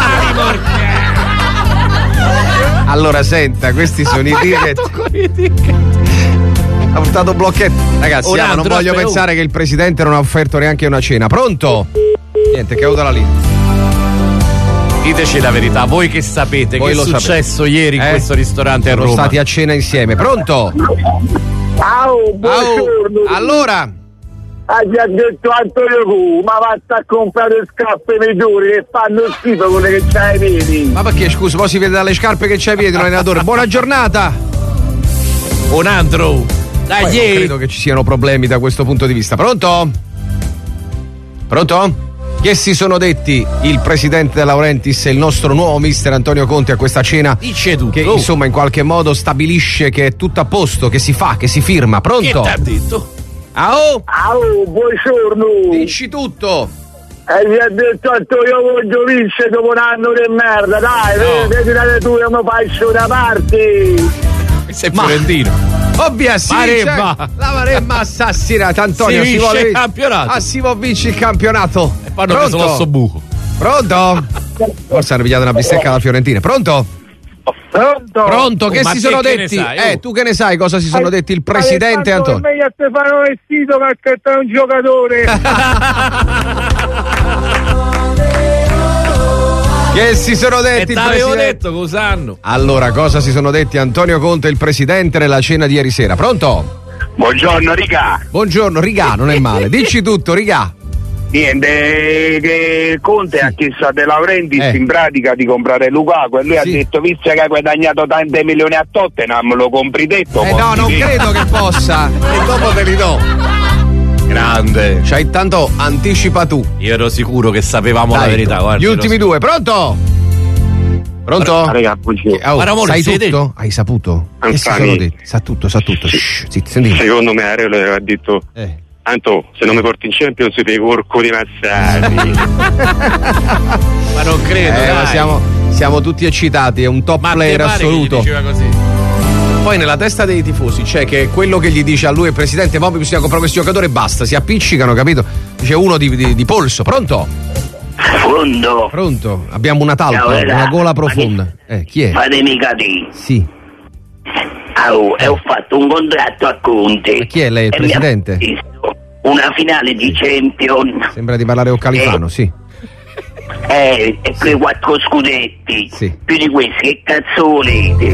Allora senta, questi sono i ticket. Ha portato blocchetto. Ragazzi, ah, non voglio pensare che il presidente non ha offerto neanche una cena. Pronto? Niente, che ho dalla linea. Diteci la verità, voi che sapete voi che è successo sapete. ieri in eh? questo ristorante a Roma? Sono stati a cena insieme. Pronto? Ciao, buongiorno. Allora? Ah, ti ha detto Antonio Cu, ma vatti a comprare scarpe migliori che fanno schifo quelle che c'hai ai piedi. Ma perché scusa, poi si vede dalle scarpe che c'hai ai piedi l'allenatore. Buona giornata. Un altro. Dai, Poi non credo che ci siano problemi da questo punto di vista. Pronto? Pronto? Che si sono detti il presidente De Laurentiis e il nostro nuovo mister Antonio Conte a questa cena? Dice tutto. Che insomma in qualche modo stabilisce che è tutto a posto, che si fa, che si firma. Pronto? Che t'ha detto? Au! Au, buongiorno! Dici tutto! E gli ha detto Antonio voglio vincere dopo un anno di merda, dai, no. vedi la tu e mi fai su da parte! Sei fiorentino! Ovvia sì, Maremma. Cioè, la Maremma assassinata, Antonio si, si vuole il campionato! Ah, si vuole vincere il campionato! E poi hanno preso l'osso buco! Pronto? Forse hanno pigliato una bistecca alla Fiorentina, pronto? Pronto? Pronto, che oh, si sono che detti? Ne sai, eh, oh. tu che ne sai cosa si sono Hai, detti il presidente Antonio? È meglio Stefano Vestito che accettare un giocatore. Che si sono detti e il t'avevo presidente? detto Cosanno. Allora, cosa si sono detti Antonio Conte e il presidente nella cena di ieri sera? Pronto? Buongiorno, Riga. Buongiorno, Riga, non è male. Dici tutto, Riga. Niente, che Conte sì. ha chiesto a De Laurentiis eh. in pratica di comprare Lukaku e lui sì. ha detto visto che hai guadagnato tanti milioni a Tottenham lo compri detto. Eh no, non te. credo che possa. E dopo te li do. Grande. Cioè intanto anticipa tu. Io ero sicuro che sapevamo Dai, la verità. Guarda, gli ultimi due, pronto? Pronto? Raga, oh, amore, sai tutto? Detto? Hai saputo? Che si sono detti? Sa tutto, sa tutto. Shh, zitti, senti. Secondo me Arelo aveva detto eh. Tanto se non mi porti in Champions ti corco di massati. Ma non credo, eh, ma siamo, siamo tutti eccitati, è un top ma player assoluto. Diceva così. Poi nella testa dei tifosi c'è che quello che gli dice a lui il presidente Bobby bisogna comprare questo giocatore e basta, si appiccicano, capito? Dice uno di, di, di polso, pronto? Pronto? Pronto, abbiamo una talpa, Ciao, una gola profonda. Eh, chi è? Fatemi capire. Sì. Oh, e ho fatto un contratto a Conte. Ma chi è lei, il presidente? Una finale di Champions. Sembra di parlare con Califano, eh, sì. Eh, e quei quattro scudetti. Sì. Più di questi, che cazzo volete?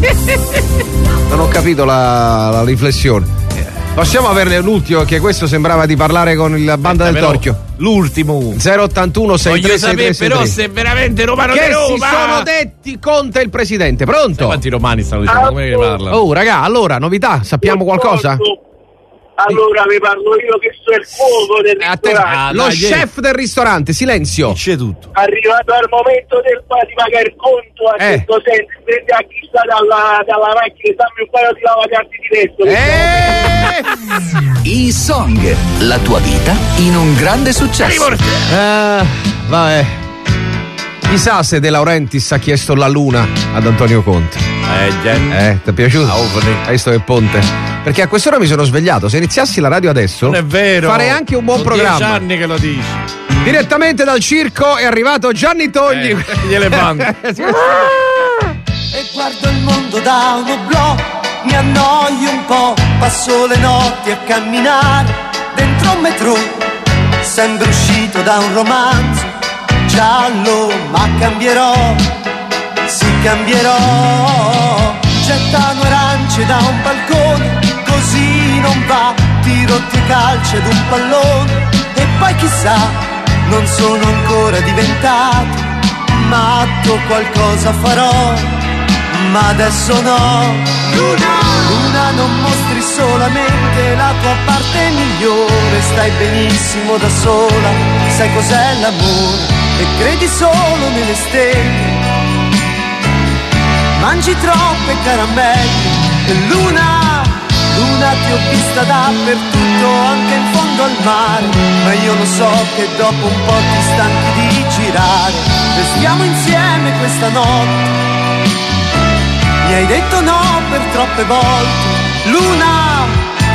Non ho capito la, la riflessione. Possiamo averne un ultimo, che questo sembrava di parlare con la banda Aspetta, del Torchio. L'ultimo. zero ottantuno sei tre sei tre sei tre. Però se veramente romano che di Roma. si sono detti Conte il presidente. Pronto? Sai quanti romani stanno dicendo? Come ne parlano? Oh, raga, allora, novità, sappiamo qualcosa? Allora vi parlo io che sono il fuoco del ristorante. Ah, lo chef del ristorante, silenzio. C'è tutto. Arrivato al momento del di pagare il conto, ha eh. detto senti, prendi a chi sta dalla, dalla macchina, dammi un paio di lavacarti di destra. Eh. I Song, la tua vita in un grande successo. Uh, vabbè. Chissà se De Laurentiis ha chiesto la luna ad Antonio Conte. Eh, già. Eh, ti è piaciuto? Hai visto che ponte? Perché a quest'ora mi sono svegliato. Se iniziassi la radio adesso, non è vero, farei anche un buon sono programma. dieci anni che lo dici. Direttamente dal circo è arrivato Gianni Togli. Eh, gli elefanti. E guardo il mondo da uno oblò, mi annoio un po', passo le notti a camminare dentro un metro. Sembra uscito da un romanzo giallo, ma cambierò, sì cambierò. Gettano arance da un balcone, così non va, tiro e calci ad un pallone. E poi chissà, non sono ancora diventato matto, qualcosa farò, ma adesso no. Luna, Luna, non mostri solamente la tua parte migliore, stai benissimo da sola, sai cos'è l'amore e credi solo nelle stelle. Mangi troppe caramelle e Luna, Luna ti ho vista dappertutto, anche in fondo al mare, ma io lo so che dopo un po' ti stanchi di girare. Restiamo insieme questa notte, mi hai detto no per troppe volte, Luna.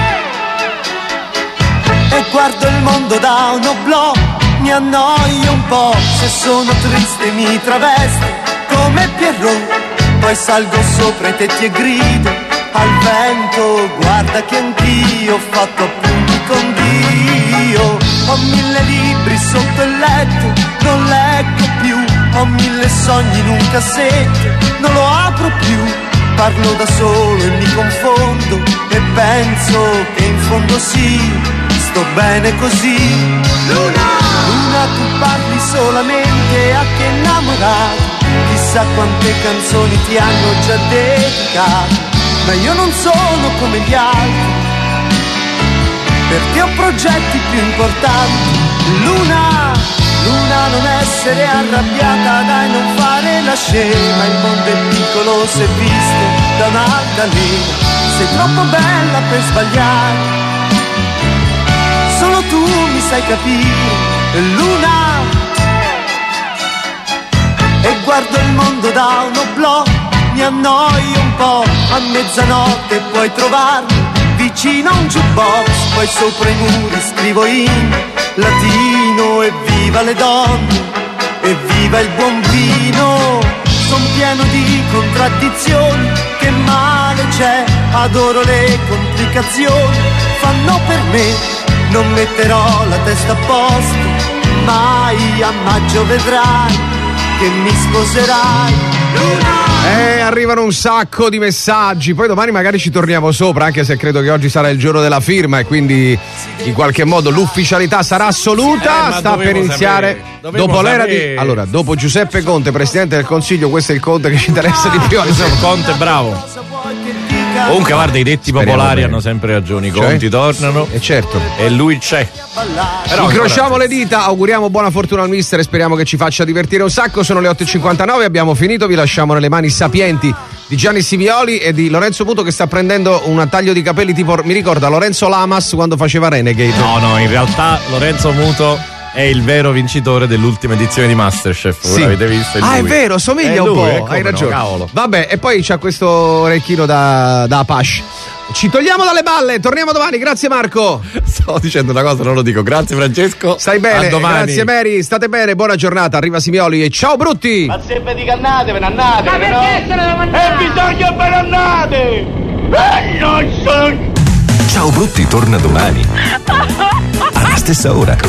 E guardo il mondo da un oblò, mi annoio un po', se sono triste mi travesto come Pierrot. Poi salgo sopra i tetti e grido, al vento, guarda che anch'io ho fatto appunti con Dio. Ho mille libri sotto il letto, non leggo più, ho mille sogni in un cassetto, non lo apro più. Parlo da solo e mi confondo e penso che in fondo sì, sto bene così. Luna, Luna, tu parli solamente a chi è innamorato, chissà quante canzoni ti hanno già dedicato, ma io non sono come gli altri, perché ho progetti più importanti. Luna, Luna, non essere arrabbiata, dai, non fare la scema, il mondo è piccolo se visto da un'altalena, sei troppo bella per sbagliare, solo tu mi sai capire, Luna. E guardo il mondo da un oblò, mi annoio un po', a mezzanotte puoi trovarmi vicino a un jukebox, poi sopra i muri scrivo in latino: evviva le donne, evviva il buon vino. Son pieno di contraddizioni, che male c'è, adoro le complicazioni, fanno per me, non metterò la testa a posto, mai a maggio vedrai che mi sposerai, Luna. Eh, arrivano un sacco di messaggi, poi domani magari ci torniamo sopra, anche se credo che oggi sarà il giorno della firma e quindi in qualche modo l'ufficialità sarà assoluta. Eh, sta per iniziare sapere, dopo l'era sapere. di allora, dopo Giuseppe Conte, presidente del Consiglio, questo è il Conte che ci interessa di più. Conte bravo. Comunque guarda, i detti Speriamo popolari bene. hanno sempre ragione, i Cioè? conti tornano e certo, e lui c'è. Però incrociamo ancora... le dita, auguriamo buona fortuna al mister e speriamo che ci faccia divertire un sacco. Sono le otto e cinquantanove, abbiamo finito, vi lasciamo nelle mani sapienti di Gianni Sivioli e di Lorenzo Muto, che sta prendendo un taglio di capelli tipo, mi ricorda Lorenzo Lamas quando faceva Renegade. No, no, in realtà Lorenzo Muto è il vero vincitore dell'ultima edizione di Masterchef. Sì. L'avete visto? È Ah, è lui. vero, somiglia È un lui, po', eh, come hai no, ragione. cavolo. Vabbè, e poi c'ha questo orecchino da, da Apache. Ci togliamo dalle balle, torniamo domani, grazie Marco. Stavo dicendo una cosa, non lo dico. Grazie Francesco. Stai bene, A domani. grazie Mary, state bene, buona giornata, arriva Simioli e ciao brutti. Ma se vi dico annatevene, annatevene, Ma perché se ne devo andare? E bisogna per annate! E non so... Ciao Brutti torna domani alla stessa ora.